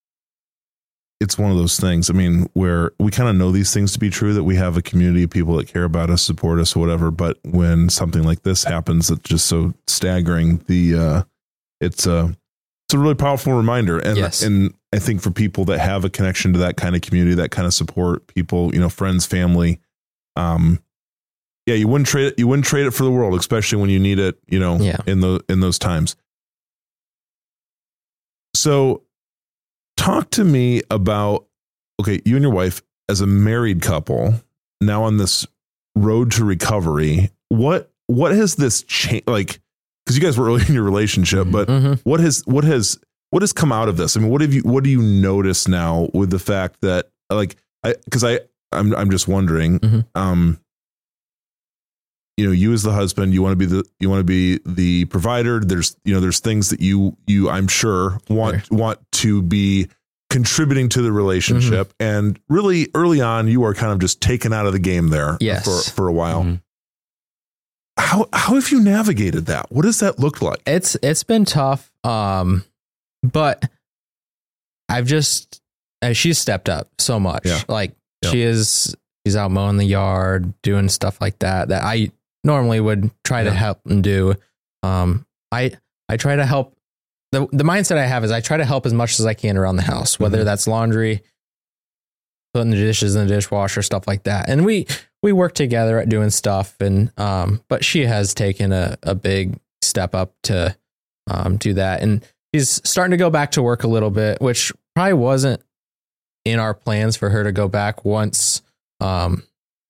Speaker 2: it's one of those things. I mean, where we kind of know these things to be true, that we have a community of people that care about us, support us, or whatever. But when something like this happens, it's just so staggering. The uh, it's uh, it's a really powerful reminder, and
Speaker 3: Yes.
Speaker 2: and I think for people that have a connection to that kind of community, that kind of support, people, you know, friends, family, um, yeah, you wouldn't trade it. You wouldn't trade it for the world, especially when you need it, you know,
Speaker 3: Yeah.
Speaker 2: in the, in those times. So talk to me about, okay, you and your wife as a married couple now on this road to recovery. What, what has this changed? Like, cause you guys were early in your relationship, but
Speaker 3: Mhm.
Speaker 2: what has, what has, what has come out of this? I mean, what have you, what do you notice now with the fact that like, I, cause I, I'm, I'm just wondering,
Speaker 3: Mhm.
Speaker 2: um, you know, you as the husband, you want to be the, you want to be the provider. There's, you know, there's things that you, you, I'm sure want,
Speaker 3: Sure.
Speaker 2: want to be contributing to the relationship.
Speaker 3: Mm-hmm.
Speaker 2: And really early on, you are kind of just taken out of the game there
Speaker 3: Yes.
Speaker 2: for, for a while.
Speaker 1: Mhm.
Speaker 2: How, how have you navigated that? What does that look like?
Speaker 3: It's it's been tough, um, but I've just uh, she's stepped up so much.
Speaker 2: Yeah.
Speaker 3: Like
Speaker 2: Yeah.
Speaker 3: she is, she's out mowing the yard, doing stuff like that that I normally would try
Speaker 2: Yeah.
Speaker 3: to help and do. Um, I I try to help. the The mindset I have is I try to help as much as I can around the house, whether
Speaker 2: Mhm.
Speaker 3: that's laundry, putting the dishes in the dishwasher, stuff like that. And we we work together at doing stuff. And um, but she has taken a a big step up to um do that, and she's starting to go back to work a little bit, which probably wasn't in our plans for her to go back once um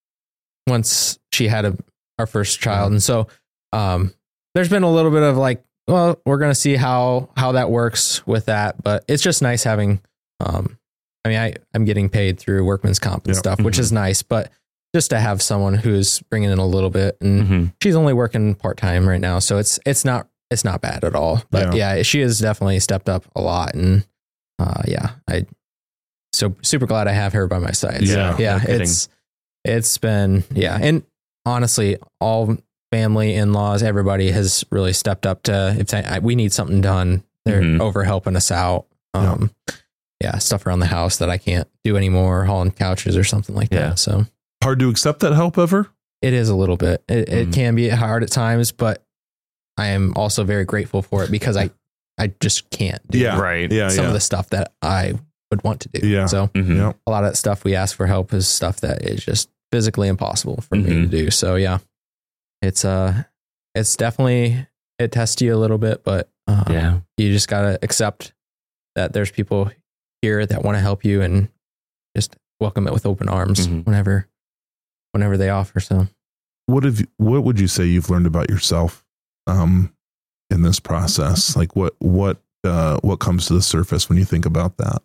Speaker 3: once she had a our first child. And so um there's been a little bit of like, well, we're gonna see how how that works with that, but it's just nice having um I mean I I'm getting paid through workman's comp and
Speaker 2: Yeah.
Speaker 3: stuff, which
Speaker 1: Mhm.
Speaker 3: is nice, but just to have someone who's bringing in a little bit, and
Speaker 1: Mhm.
Speaker 3: she's only working part time right now, so it's it's not it's not bad at all. But yeah, she has definitely stepped up a lot, and uh, yeah, I so super glad I have her by my side. So,
Speaker 2: Yeah,
Speaker 3: yeah,
Speaker 1: no kidding.
Speaker 3: it's it's been yeah, and honestly, all family, in laws, everybody has really stepped up to if I, we need something done, they're
Speaker 1: Mhm.
Speaker 3: over helping us out. Um, yeah. stuff around the house that I can't do anymore, hauling couches or something like
Speaker 1: Yeah.
Speaker 3: that. So.
Speaker 2: Hard to accept that help ever?
Speaker 3: It is a little bit. It, it
Speaker 1: Mhm.
Speaker 3: can be hard at times, but I am also very grateful for it because I, I just can't do
Speaker 2: Yeah.
Speaker 1: Right.
Speaker 2: Yeah.
Speaker 3: some
Speaker 2: yeah.
Speaker 3: of the stuff that I would want to do.
Speaker 2: Yeah.
Speaker 3: So
Speaker 1: Mhm.
Speaker 2: Yeah.
Speaker 3: a lot of that stuff we ask for help is stuff that is just physically impossible for me to
Speaker 1: Mhm.
Speaker 3: do. So yeah, it's uh, it's definitely, it tests you a little bit, but uh,
Speaker 1: Yeah.
Speaker 3: you just gotta accept that there's people here that want to help you and just welcome it with open arms
Speaker 1: Mhm.
Speaker 3: whenever, whenever they offer. So.
Speaker 2: What have you, what would you say you've learned about yourself um, in this process? Like what what uh, what comes to the surface when you think about that?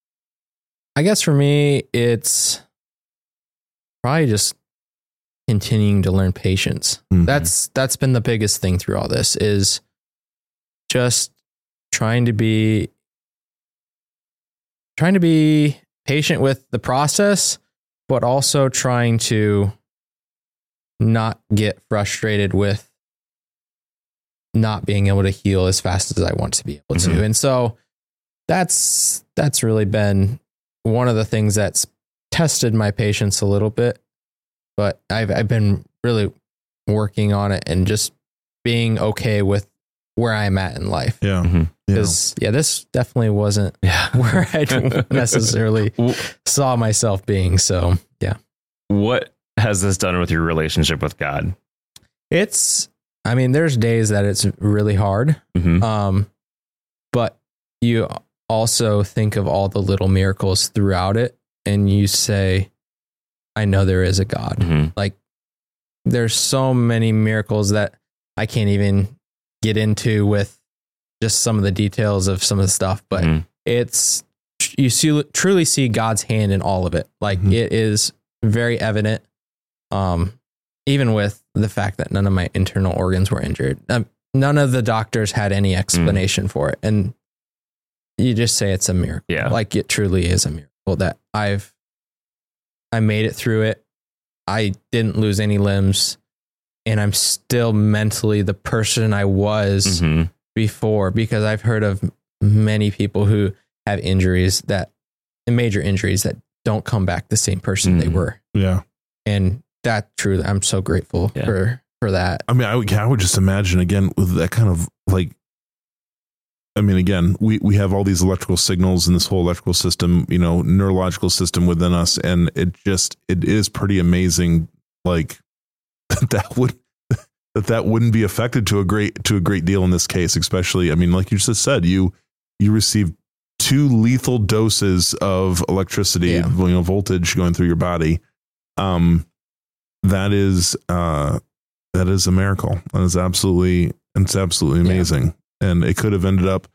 Speaker 3: I guess for me, it's probably just continuing to learn patience.
Speaker 2: Mhm.
Speaker 3: That's that's been the biggest thing through all this is just trying to be trying to be patient with the process, but also trying to not get frustrated with not being able to heal as fast as I want to be able to.
Speaker 1: Mhm.
Speaker 3: And so that's that's really been one of the things that's tested my patience a little bit, but I've I've been really working on it and just being okay with where I'm at in life.
Speaker 2: Yeah.
Speaker 1: Mhm.
Speaker 2: Yeah.
Speaker 3: Because yeah, this definitely wasn't
Speaker 1: Yeah.
Speaker 3: where I necessarily
Speaker 1: W-
Speaker 3: saw myself being. So yeah,
Speaker 1: What has this done with your relationship with God?
Speaker 3: it's. I mean, there's days that it's really hard,
Speaker 1: Mhm.
Speaker 3: um, but you also think of all the little miracles throughout it, and you say, "I know there is a God."
Speaker 1: Mhm.
Speaker 3: Like, there's so many miracles that I can't even get into with just some of the details of some of the stuff, but
Speaker 1: Mhm.
Speaker 3: it's you see truly see God's hand in all of it. Like
Speaker 2: Mhm.
Speaker 3: it is very evident. Um, even with the fact that none of my internal organs were injured, um, none of the doctors had any explanation for it, and you just say it's a miracle.
Speaker 1: Yeah.
Speaker 3: Like it truly is a miracle that I've I made it through it. I didn't lose any limbs, and I'm still mentally the person I was
Speaker 1: Mhm.
Speaker 3: before, because I've heard of many people who have injuries that major injuries that don't come back the same person they
Speaker 1: Mhm.
Speaker 3: were.
Speaker 2: Yeah.
Speaker 3: And that truly, I'm so grateful
Speaker 1: Yeah.
Speaker 3: for, for that.
Speaker 2: I mean, I would, I would just imagine again with that kind of like, I mean, again, we, we have all these electrical signals in this whole electrical system, you know, neurological system within us. And it just, it is pretty amazing. Like that that would that that wouldn't be affected to a great to a great deal in this case, especially. I mean, like you just said, you you received two lethal doses of electricity,
Speaker 3: Yeah.
Speaker 2: you know, voltage going through your body. Um, that is uh, that is a miracle. That is absolutely it's absolutely amazing, yeah. And it could have ended up.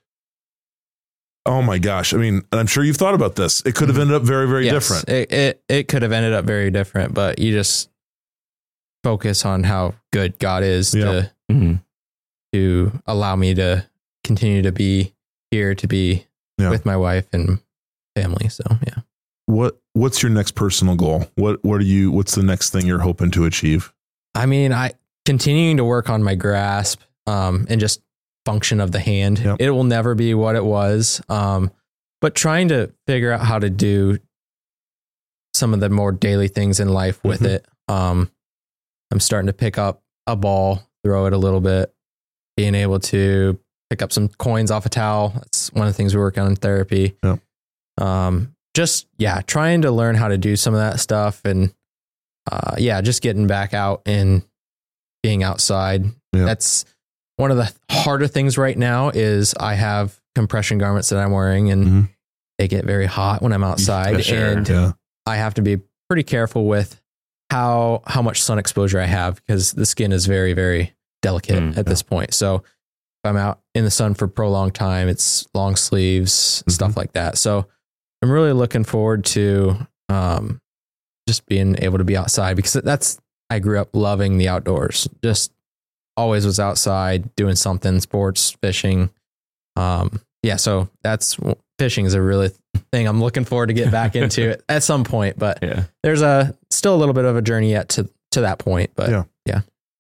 Speaker 2: Oh my gosh! I mean, and I'm sure you've thought about this. It could have ended up very, very
Speaker 3: yes,
Speaker 2: different.
Speaker 3: It, it it could have ended up very different, but you just focus on how good God is
Speaker 2: Yeah.
Speaker 3: to
Speaker 1: Mm-hmm.
Speaker 3: to allow me to continue to be here, to be
Speaker 2: Yeah.
Speaker 3: with my wife and family. So yeah.
Speaker 2: What What's your next personal goal? What What are you? What's the next thing you're hoping to achieve?
Speaker 3: I mean, I continuing to work on my grasp um, and just function of the hand.
Speaker 2: Yep.
Speaker 3: It will never be what it was, um, but trying to figure out how to do some of the more daily things in life with
Speaker 2: Mhm.
Speaker 3: it. Um, I'm starting to pick up a ball, throw it a little bit, being able to pick up some coins off a towel. That's one of the things we work on in therapy.
Speaker 2: Yep.
Speaker 3: Um, just, yeah, trying to learn how to do some of that stuff and, uh, yeah, just getting back out and being outside.
Speaker 2: Yeah.
Speaker 3: That's one of the harder things right now is I have compression garments that I'm wearing and
Speaker 2: Mhm.
Speaker 3: they get very hot when I'm outside.
Speaker 1: Yeah, sure.
Speaker 3: And
Speaker 2: Yeah.
Speaker 3: I have to be pretty careful with how how much sun exposure I have because the skin is very, very delicate
Speaker 1: Mm,
Speaker 3: at this point. So if I'm out in the sun for prolonged time, it's long sleeves, stuff like that. So I'm really looking forward to um, just being able to be outside because that's, I grew up loving the outdoors, just always was outside doing something, sports, fishing. Um, yeah. So that's, fishing is a really thing I'm looking forward to get back into it at some point, but
Speaker 1: Yeah.
Speaker 3: there's a still a little bit of a journey yet to, to that point, but
Speaker 2: Yeah.
Speaker 3: yeah.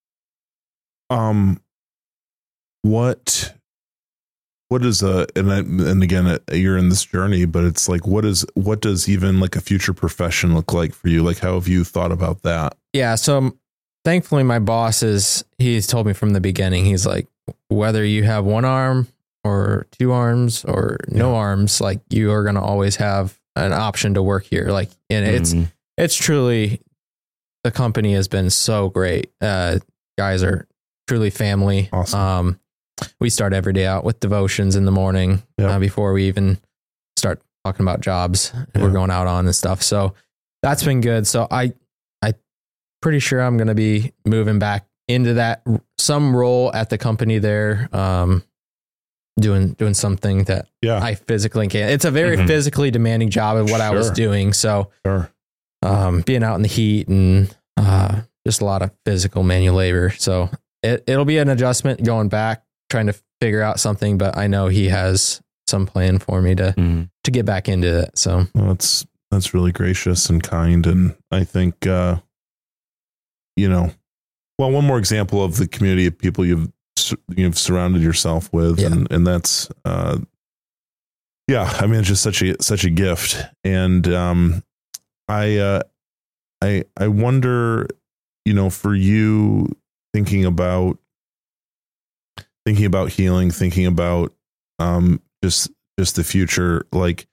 Speaker 2: Um, what, what is a, and I, and again, uh, you're in this journey, but it's like, what is, what does even like a future profession look like for you? Like, how have you thought about that?
Speaker 3: Yeah. So um, thankfully my boss is, he's told me from the beginning, he's like, whether you have one arm or two arms or no
Speaker 2: Yeah.
Speaker 3: arms, like you are going to always have an option to work here. Like, and it's,
Speaker 1: Mhm.
Speaker 3: it's truly, the company has been so great. Uh, guys are truly family.
Speaker 2: Awesome.
Speaker 3: Um, we start every day out with devotions in the morning
Speaker 2: Yeah.
Speaker 3: uh, before we even start talking about jobs
Speaker 2: Yeah.
Speaker 3: we're going out on and stuff. So that's been good. So I, I pretty sure I'm going to be moving back into that some role at the company there. Um, doing, doing something that
Speaker 2: Yeah.
Speaker 3: I physically can. It's a very
Speaker 1: Mhm.
Speaker 3: physically demanding job of what I was
Speaker 2: Sure.
Speaker 3: doing. So,
Speaker 2: Sure.
Speaker 3: um, being out in the heat and, uh, just a lot of physical manual labor. So it, it'll be an adjustment going back, trying to figure out something, but I know he has some plan for me to,
Speaker 1: Mhm.
Speaker 3: to get back into it. So
Speaker 2: Well, that's, that's really gracious and kind. And I think, uh, you know, well, one more example of the community of people you've, you've surrounded yourself with.
Speaker 3: Yeah.
Speaker 2: And, and that's, uh, yeah, I mean, it's just such a, such a gift. And, um, I, uh, I, I wonder, you know, for you thinking about, thinking about healing, thinking about, um, just, just the future, like,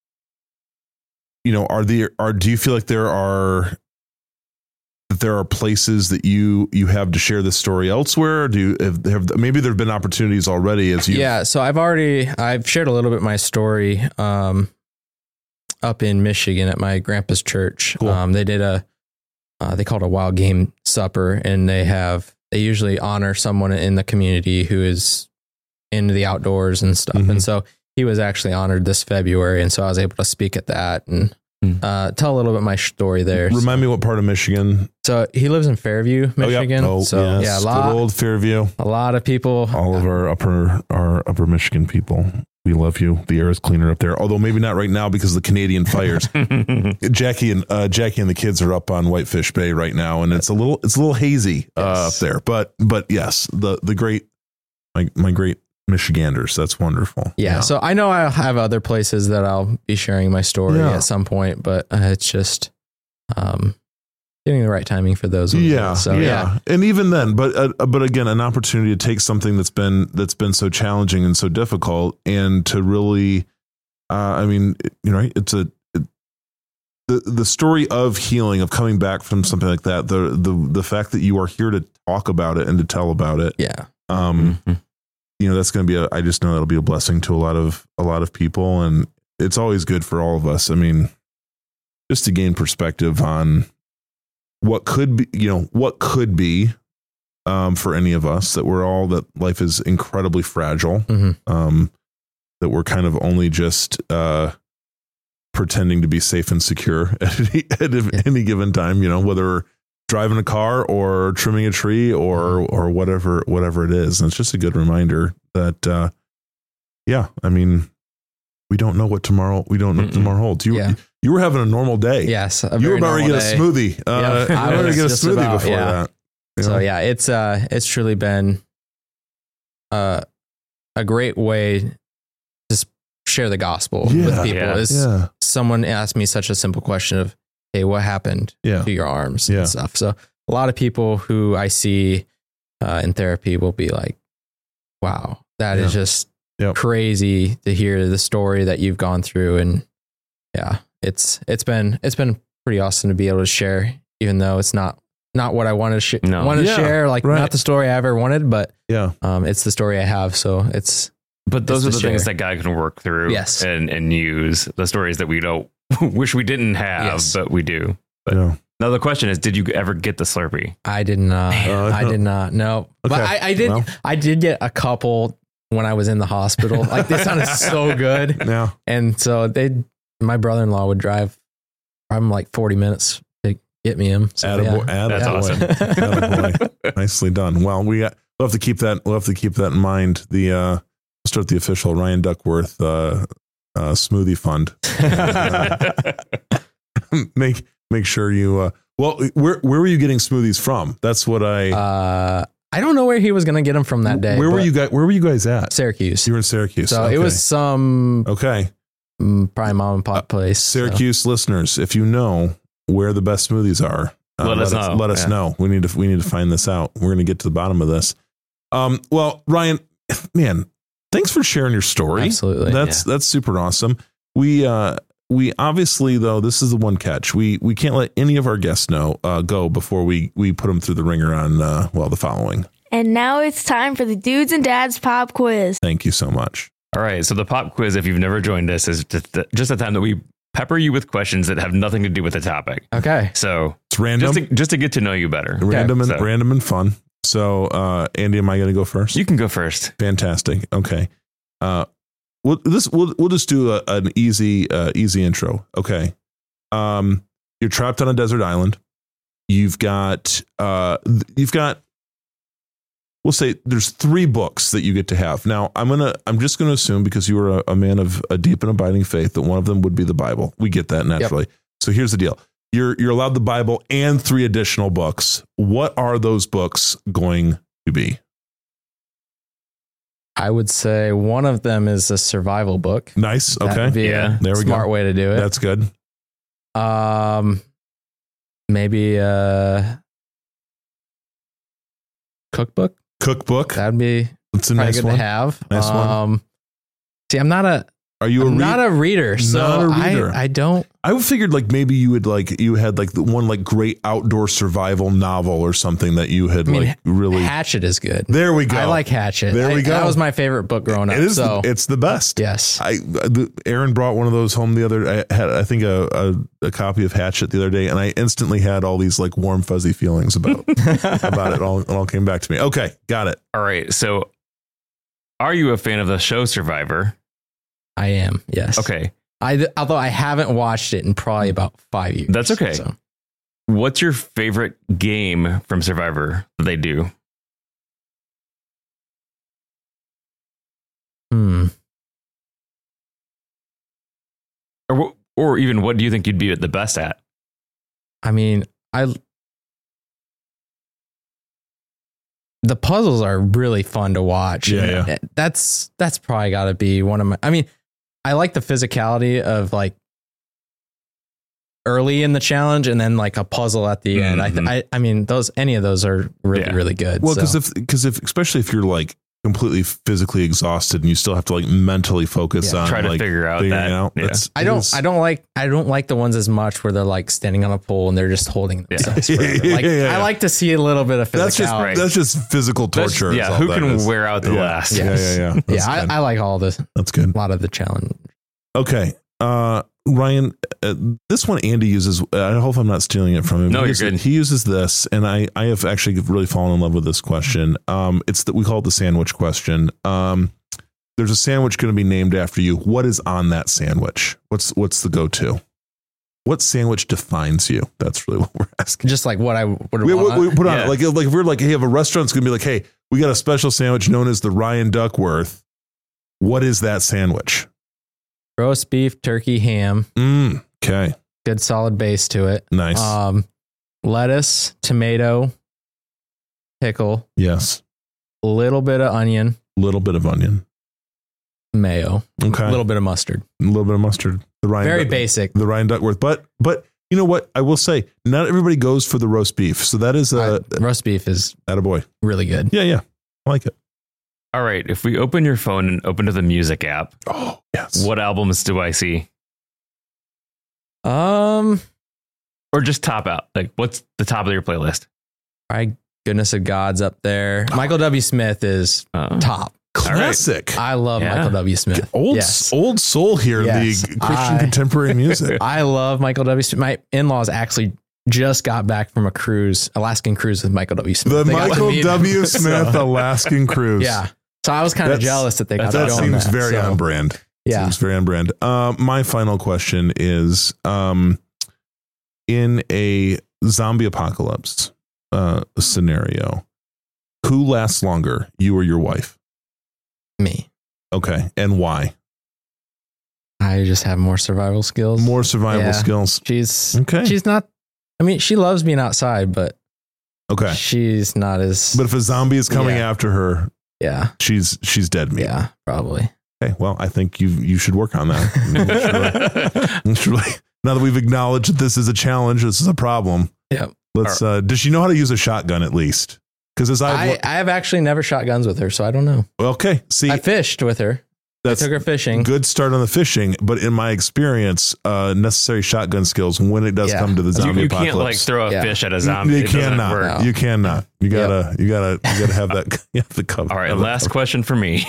Speaker 2: you know, are there, are, do you feel like there are, that there are places that you, you have to share this story elsewhere? Do you have, have maybe there've been opportunities already as you,
Speaker 3: yeah, so I've already, I've shared a little bit my story, um, up in Michigan at my grandpa's church.
Speaker 2: Cool.
Speaker 3: Um, they did a, uh, they called it a wild game supper, and they have, they usually honor someone in the community who is into the outdoors and stuff.
Speaker 2: Mhm.
Speaker 3: And so he was actually honored this February. And so I was able to speak at that and,
Speaker 1: Mm.
Speaker 3: uh, tell a little bit of my story there.
Speaker 2: remind me what part of Michigan?
Speaker 3: So he lives in Fairview, Michigan.
Speaker 2: Oh, yeah. Oh,
Speaker 3: so
Speaker 2: yes.
Speaker 3: yeah, a
Speaker 2: Good
Speaker 3: lot,
Speaker 2: old Fairview.
Speaker 3: a lot of people.
Speaker 2: All of our upper, our upper Michigan people. We love you. The air is cleaner up there, although maybe not right now because of the Canadian fires. Jackie and uh, Jackie and the kids are up on Whitefish Bay right now, and it's a little it's a little hazy uh, up
Speaker 3: Yes.
Speaker 2: there. But but yes, the the great my my great Michiganders. That's wonderful.
Speaker 3: Yeah, so I know I have other places that I'll be sharing my story
Speaker 2: Yeah.
Speaker 3: at some point, but uh, it's just um, getting the right timing for those. ones.
Speaker 2: Yeah,
Speaker 3: So
Speaker 2: yeah,
Speaker 3: yeah,
Speaker 2: and even then, but uh, but again, an opportunity to take something that's been that's been so challenging and so difficult, and to really, uh, I mean, it, you know, it's a it, the the story of healing, of coming back from something like that, the the the fact that you are here to talk about it and to tell about it,
Speaker 3: Yeah.
Speaker 2: um,
Speaker 1: Mhm.
Speaker 2: you know, that's going to be a. I just know that'll be a blessing to a lot of a lot of people, and it's always good for all of us. I mean, just to gain perspective on what could be, you know, what could be. Um, for any of us, that we're all, that life is incredibly fragile,
Speaker 3: Mhm.
Speaker 2: um, that we're kind of only just uh, pretending to be safe and secure at any, at
Speaker 3: Yeah.
Speaker 2: any given time, you know, whether driving a car or trimming a tree or or whatever whatever it is. And it's just a good reminder that, uh, yeah, I mean, we don't know what tomorrow we don't know what
Speaker 1: Mm-mm.
Speaker 2: tomorrow holds. You
Speaker 3: Yeah.
Speaker 2: you were having a normal day.
Speaker 3: Yes. a
Speaker 2: You were
Speaker 3: very
Speaker 2: about to
Speaker 3: normal
Speaker 2: get
Speaker 3: day.
Speaker 2: a smoothie. Uh,
Speaker 3: Yep,
Speaker 2: you
Speaker 3: I
Speaker 2: were going to
Speaker 3: was
Speaker 2: get a
Speaker 3: just
Speaker 2: smoothie
Speaker 3: about,
Speaker 2: before
Speaker 3: yeah.
Speaker 2: that. you
Speaker 3: So
Speaker 2: know?
Speaker 3: yeah, it's uh it's truly been uh a great way to s- share the gospel
Speaker 2: Yeah.
Speaker 3: with people.
Speaker 1: Yeah.
Speaker 3: Is
Speaker 2: Yeah.
Speaker 3: someone asked me such a simple question of, hey, what happened
Speaker 2: Yeah.
Speaker 3: to your arms
Speaker 2: Yeah.
Speaker 3: and stuff. So a lot of people who I see uh, in therapy will be like, wow, that is
Speaker 2: Yeah.
Speaker 3: just
Speaker 2: Yep.
Speaker 3: crazy to hear the story that you've gone through. And yeah, it's it's been it's been pretty awesome to be able to share, even though it's not not what I wanted to, sh-
Speaker 1: No.
Speaker 3: wanted to
Speaker 2: Yeah,
Speaker 3: share, like
Speaker 2: right.
Speaker 3: not the story I ever wanted, but
Speaker 2: Yeah.
Speaker 3: um, it's the story I have. So it's
Speaker 1: But those are
Speaker 3: It's
Speaker 1: the
Speaker 3: to
Speaker 1: things
Speaker 3: share.
Speaker 1: that God can work through
Speaker 3: Yes.
Speaker 1: and, and use, the stories that we don't wish we didn't have,
Speaker 3: Yes.
Speaker 1: but we do. But
Speaker 2: Yeah.
Speaker 1: now the question is, did you ever get the Slurpee?
Speaker 3: I did not.
Speaker 2: Uh,
Speaker 3: I did not. No, but
Speaker 2: Okay.
Speaker 3: I, I did.
Speaker 2: Well.
Speaker 3: I did get a couple when I was in the hospital. Like they sounded so good,
Speaker 2: Yeah.
Speaker 3: and so they. My brother-in-law would drive. I'm like forty minins to get me him. So,
Speaker 2: Attaboy,
Speaker 3: yeah.
Speaker 1: That's
Speaker 2: attaboy.
Speaker 1: awesome.
Speaker 2: Attaboy. Nicely done. Well, we got, we'll have to keep that. We'll have to keep that in mind. The uh, we'll start the official Ryan Duckworth uh, uh, smoothie fund. make make sure you. Uh, well, where where were you getting smoothies from? That's what I.
Speaker 3: Uh, I don't know where he was going to get him from that day.
Speaker 2: where were
Speaker 3: but
Speaker 2: you guys? Where were you guys at?
Speaker 3: Syracuse.
Speaker 2: You were in Syracuse.
Speaker 3: So
Speaker 2: okay.
Speaker 3: it was some
Speaker 2: okay.
Speaker 3: mm, probably mom and pop place. so.
Speaker 2: Syracuse listeners, if you know where the best smoothies are, uh,
Speaker 1: Let us know.
Speaker 2: Let us
Speaker 1: Yeah.
Speaker 2: know. We need to we need to find this out. We're going to get to the bottom of this. Um, well, Ryan, man, thanks for sharing your story.
Speaker 3: Absolutely.
Speaker 2: That's that's super awesome. We uh we obviously though this is the one catch. We we can't let any of our guests know uh, go before we we put them through the ringer on uh, well the following.
Speaker 4: And now it's time for the Dudes and Dads Pop Quiz.
Speaker 2: Thank you so much.
Speaker 1: All right. So the pop quiz, if you've never joined us, is just the, just the time that we pepper you with questions that have nothing to do with the topic.
Speaker 3: Okay.
Speaker 1: So
Speaker 2: It's random,
Speaker 1: just to, just to get to know you better.
Speaker 2: random and
Speaker 1: so-
Speaker 2: random and fun. So, uh, Andy, am I going to go first?
Speaker 1: You can go first.
Speaker 2: Fantastic. Okay. Uh, we'll this we'll we'll just do a, an easy uh, easy intro. Okay. Um, you're trapped on a desert island. You've got uh, th- you've got. We'll say there's three books that you get to have. Now, I'm gonna I'm just gonna assume because you are a, a man of a deep and abiding faith that one of them would be the Bible. We get that naturally. So here's the deal. You're you're allowed the Bible and three additional books. What are those books going to be?
Speaker 3: I would say one of them is a survival book.
Speaker 2: Nice.
Speaker 3: That
Speaker 2: Okay.
Speaker 3: would be
Speaker 1: Yeah.
Speaker 3: a
Speaker 2: There we go.
Speaker 3: smart way to do it.
Speaker 2: That's good.
Speaker 3: Um, maybe a cookbook.
Speaker 2: Cookbook.
Speaker 3: That'd be
Speaker 2: That's a
Speaker 3: probably
Speaker 2: nice
Speaker 3: good
Speaker 2: one.
Speaker 3: to have.
Speaker 2: Nice one.
Speaker 3: um, See, I'm not a
Speaker 2: Are you a
Speaker 3: I'm
Speaker 2: read-
Speaker 3: not a reader, so
Speaker 2: Not a reader.
Speaker 3: I I don't.
Speaker 2: I figured like maybe you would like you had like the one like great outdoor survival novel or something that you had
Speaker 3: I mean,
Speaker 2: like really.
Speaker 3: Hatchet is good.
Speaker 2: There we go.
Speaker 3: I like Hatchet.
Speaker 2: There we
Speaker 3: I-
Speaker 2: go.
Speaker 3: That was my favorite book growing up.
Speaker 2: It is.
Speaker 3: so
Speaker 2: the, it's the best.
Speaker 3: yes.
Speaker 2: I the, Aaron brought one of those home the other. I had I think a, a a copy of Hatchet the other day, and I instantly had all these like warm fuzzy feelings about about it. All it all came back to me. Okay, got it.
Speaker 1: All right. So are you a fan of the show Survivor?
Speaker 3: I am. Yes.
Speaker 1: Okay.
Speaker 3: I although I haven't watched it in probably about five years.
Speaker 1: That's okay.
Speaker 3: So.
Speaker 1: What's your favorite game from Survivor that they do?
Speaker 3: Hmm.
Speaker 1: Or wh- or even what do you think you'd be the best at?
Speaker 3: I mean, I the puzzles are really fun to watch.
Speaker 2: Yeah, yeah.
Speaker 3: That's that's probably got to be one of my. I mean, I like the physicality of like early in the challenge and then like a puzzle at the end. I, th-
Speaker 2: Mhm.
Speaker 3: I I mean, those any of those are really
Speaker 1: Yeah.
Speaker 3: really good.
Speaker 2: Well, because
Speaker 3: so.
Speaker 2: if because if especially if you're like completely physically exhausted and you still have to like mentally focus
Speaker 3: Yeah.
Speaker 2: on
Speaker 1: Try to
Speaker 2: like,
Speaker 1: figure out
Speaker 2: figuring
Speaker 1: that.
Speaker 2: out.
Speaker 1: Yeah.
Speaker 2: That's-
Speaker 3: I
Speaker 2: it
Speaker 3: don't
Speaker 2: is-
Speaker 3: I don't like I don't like the ones as much where they're like standing on a pole and they're just holding
Speaker 1: Yeah.
Speaker 3: themselves forever. Like,
Speaker 2: Yeah, yeah, yeah.
Speaker 3: I like to see a little bit of physicality.
Speaker 2: That's just
Speaker 1: Right.
Speaker 2: that's just physical
Speaker 1: That's-
Speaker 2: torture. is
Speaker 1: yeah,
Speaker 2: all
Speaker 1: who
Speaker 2: that
Speaker 1: can
Speaker 2: is.
Speaker 1: wear out the
Speaker 2: yeah.
Speaker 1: last?
Speaker 2: Yeah,
Speaker 3: Yes.
Speaker 2: yeah, yeah. That's
Speaker 3: yeah,
Speaker 2: good.
Speaker 3: I, I like all this.
Speaker 2: That's good.
Speaker 3: A lot of the challenge.
Speaker 2: Okay. Uh, Ryan, uh, this one Andy uses. I hope I'm not stealing it from him.
Speaker 1: No,
Speaker 2: he
Speaker 1: you're
Speaker 2: uses,
Speaker 1: good.
Speaker 2: He uses this, and I, I have actually really fallen in love with this question. Um, it's that we call it the sandwich question. Um, there's a sandwich going to be named after you. What is on that sandwich? What's what's the go-to? What sandwich defines you? That's really what we're asking.
Speaker 3: Just like what I would
Speaker 2: We,
Speaker 3: want.
Speaker 2: we, we put on
Speaker 1: Yeah.
Speaker 2: it like like if we're like, hey, if a restaurant's going to be like, hey, we got a special sandwich known as the Ryan Duckworth. What is that sandwich?
Speaker 3: Roast beef, turkey, ham,
Speaker 2: Mm, okay,
Speaker 3: good solid base to it.
Speaker 2: nice.
Speaker 3: Um, lettuce, tomato, pickle,
Speaker 2: yes,
Speaker 3: a little bit of onion,
Speaker 2: little bit of onion.
Speaker 3: mayo,
Speaker 2: Okay,
Speaker 3: a little bit of mustard.
Speaker 2: a little bit of mustard. The Ryan
Speaker 3: Very
Speaker 2: Duck-
Speaker 3: basic.
Speaker 2: The Ryan Duckworth, but but you know what? I will say, not everybody goes for the roast beef, so that is a
Speaker 3: I- roast beef is
Speaker 2: attaboy.
Speaker 3: really good.
Speaker 2: Yeah, yeah, I like it.
Speaker 1: All right. If we open your phone and open to the music app,
Speaker 2: Oh yes.
Speaker 1: what albums do I see?
Speaker 3: Um,
Speaker 1: Or just top out? Like, what's the top of your playlist?
Speaker 3: I goodness of God's up there. Michael W. Smith is
Speaker 1: Uh,
Speaker 3: top.
Speaker 2: Classic.
Speaker 3: I love
Speaker 1: Yeah.
Speaker 3: Michael W. Smith.
Speaker 2: Old
Speaker 3: Yes.
Speaker 2: old soul here in
Speaker 3: Yes.
Speaker 2: the Christian
Speaker 3: I-
Speaker 2: contemporary music.
Speaker 3: I love Michael W. Smith. My in-laws actually just got back from a cruise, Alaskan cruise with Michael W. Smith.
Speaker 2: The
Speaker 3: They got to
Speaker 2: Michael
Speaker 3: meet
Speaker 2: W.
Speaker 3: him.
Speaker 2: Smith
Speaker 3: So,
Speaker 2: Alaskan cruise.
Speaker 3: yeah. So I was kind of
Speaker 2: That's-
Speaker 3: jealous that they got
Speaker 2: That
Speaker 3: to go on
Speaker 2: seems
Speaker 3: that.
Speaker 2: very
Speaker 3: So,
Speaker 2: on brand.
Speaker 3: Yeah.
Speaker 2: Seems very on brand. Uh, my final question is um, in a zombie apocalypse uh, scenario, who lasts longer, you or your wife?
Speaker 3: Me.
Speaker 2: Okay. And why?
Speaker 3: I just have more survival skills.
Speaker 2: More survival
Speaker 3: Yeah.
Speaker 2: skills.
Speaker 3: She's
Speaker 2: Okay.
Speaker 3: she's not. I mean, she loves being outside, but
Speaker 2: Okay.
Speaker 3: she's not as.
Speaker 2: But if a zombie is coming
Speaker 3: Yeah.
Speaker 2: after her,
Speaker 3: yeah,
Speaker 2: she's she's dead meat.
Speaker 3: yeah, probably.
Speaker 2: Okay. Well, I think you you should work on that. You should really- you should really- now that we've acknowledged that this is a challenge, this is a problem.
Speaker 3: Yep.
Speaker 2: Let's. Uh, does she know how to use a shotgun at least? Because as I've
Speaker 3: I, I have actually never shot guns with her, so I don't know.
Speaker 2: okay, see,
Speaker 3: I fished with her. I
Speaker 2: that's
Speaker 3: took her fishing.
Speaker 2: good start on the fishing, but in my experience, uh, necessary shotgun skills when it does
Speaker 3: Yeah.
Speaker 2: come to the
Speaker 1: you,
Speaker 2: zombie
Speaker 1: you can't like
Speaker 2: apocalypse.
Speaker 1: throw a
Speaker 3: Yeah.
Speaker 1: fish at a zombie.
Speaker 2: You
Speaker 1: It doesn't
Speaker 2: cannot.
Speaker 1: work.
Speaker 3: No.
Speaker 2: You cannot. You gotta. You gotta. You gotta have that. You have the cover.
Speaker 1: All right.
Speaker 2: have the
Speaker 1: Last
Speaker 2: cover.
Speaker 1: question for me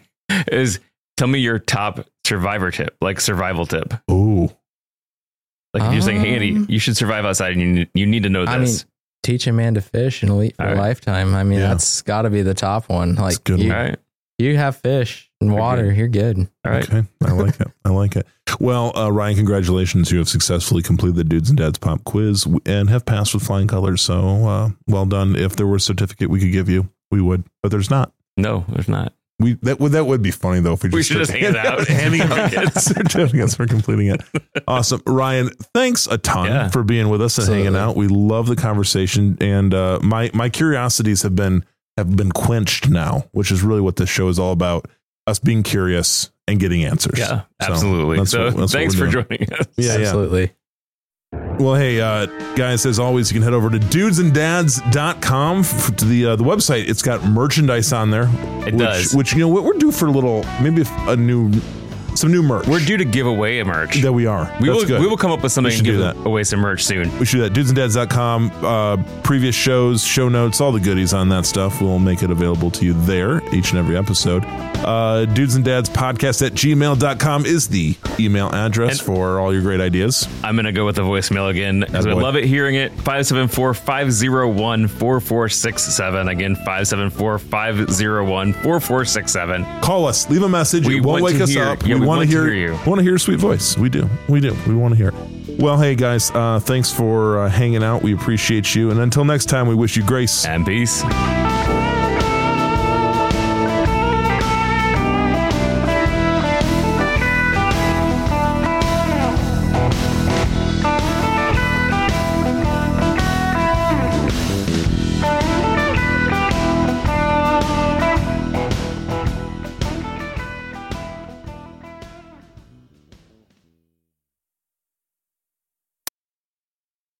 Speaker 1: is tell me your top survivor tip, like survival tip.
Speaker 2: Ooh.
Speaker 1: Like if you're saying, hey, Andy,
Speaker 3: Um,
Speaker 1: you should survive outside and you need, you need to know this.
Speaker 3: I mean, teach a man to fish and he'll eat for
Speaker 1: All
Speaker 3: a
Speaker 1: right.
Speaker 3: lifetime. I mean,
Speaker 2: Yeah.
Speaker 3: that's got to be the top one.
Speaker 2: That's
Speaker 3: Like,
Speaker 2: good
Speaker 3: you,
Speaker 1: all right.
Speaker 3: you have fish and
Speaker 1: Very
Speaker 3: water,
Speaker 1: good.
Speaker 3: you're good.
Speaker 1: All right.
Speaker 2: Okay. I like it. I like it. Well, uh, Ryan, congratulations. You have successfully completed the Dudes and Dads Pop quiz and have passed with flying colors. So uh, well done. If there were a certificate we could give you, we would, but there's not.
Speaker 1: No, there's not.
Speaker 2: We that would that would be funny though if we just,
Speaker 1: We should just hand out
Speaker 2: handing out
Speaker 1: certificates.
Speaker 2: certificates for completing it. Awesome, Ryan. Thanks a ton
Speaker 1: Yeah.
Speaker 2: for being with us and
Speaker 3: Absolutely.
Speaker 2: hanging out. We love the conversation, and uh, my my curiosities have been have been quenched now, which is really what this show is all about: us being curious and getting answers.
Speaker 1: Yeah,
Speaker 2: So
Speaker 1: absolutely.
Speaker 2: that's
Speaker 1: So
Speaker 2: what- that's what
Speaker 1: thanks
Speaker 2: we're
Speaker 1: for
Speaker 2: doing.
Speaker 1: joining us.
Speaker 2: Yeah, yeah.
Speaker 3: Absolutely.
Speaker 2: Well, hey, uh, guys, as always, you can head over to dudes and dads dot com f- to the uh, the website. It's got merchandise on there.
Speaker 1: It
Speaker 2: which,
Speaker 1: does.
Speaker 2: Which, you know, what we're due for a little, maybe a new, some new merch.
Speaker 1: We're due to give away a merch.
Speaker 2: that we are.
Speaker 1: We
Speaker 2: That's
Speaker 1: will
Speaker 2: good.
Speaker 1: we will come up with something
Speaker 2: We
Speaker 1: and
Speaker 2: should
Speaker 1: give
Speaker 2: do that.
Speaker 1: away some merch soon.
Speaker 2: We should do that. dudes and dads dot com, uh, previous shows, show notes, all the goodies on that stuff. We'll make it available to you there each and every episode. Uh, Dudes and Dads podcast at gmail dot com is the email address
Speaker 1: And-
Speaker 2: for all your great ideas.
Speaker 1: I'm going to go with the voicemail again because I
Speaker 2: boy.
Speaker 1: love it hearing it. five seven four, five oh one, four four six seven. Again, five seven four, five oh one, four four six seven.
Speaker 2: Call us, leave a message.
Speaker 1: We
Speaker 2: it won't
Speaker 1: want
Speaker 2: wake
Speaker 1: to
Speaker 2: us
Speaker 1: hear-
Speaker 2: up.
Speaker 1: yeah,
Speaker 2: we
Speaker 1: we
Speaker 2: want to
Speaker 1: want to
Speaker 2: hear,
Speaker 1: hear you.
Speaker 2: want to hear your sweet voice. We do. We do. We want to hear it. Well, hey, guys, uh, thanks for uh, hanging out. We appreciate you. And until next time, we wish you grace.
Speaker 1: And peace.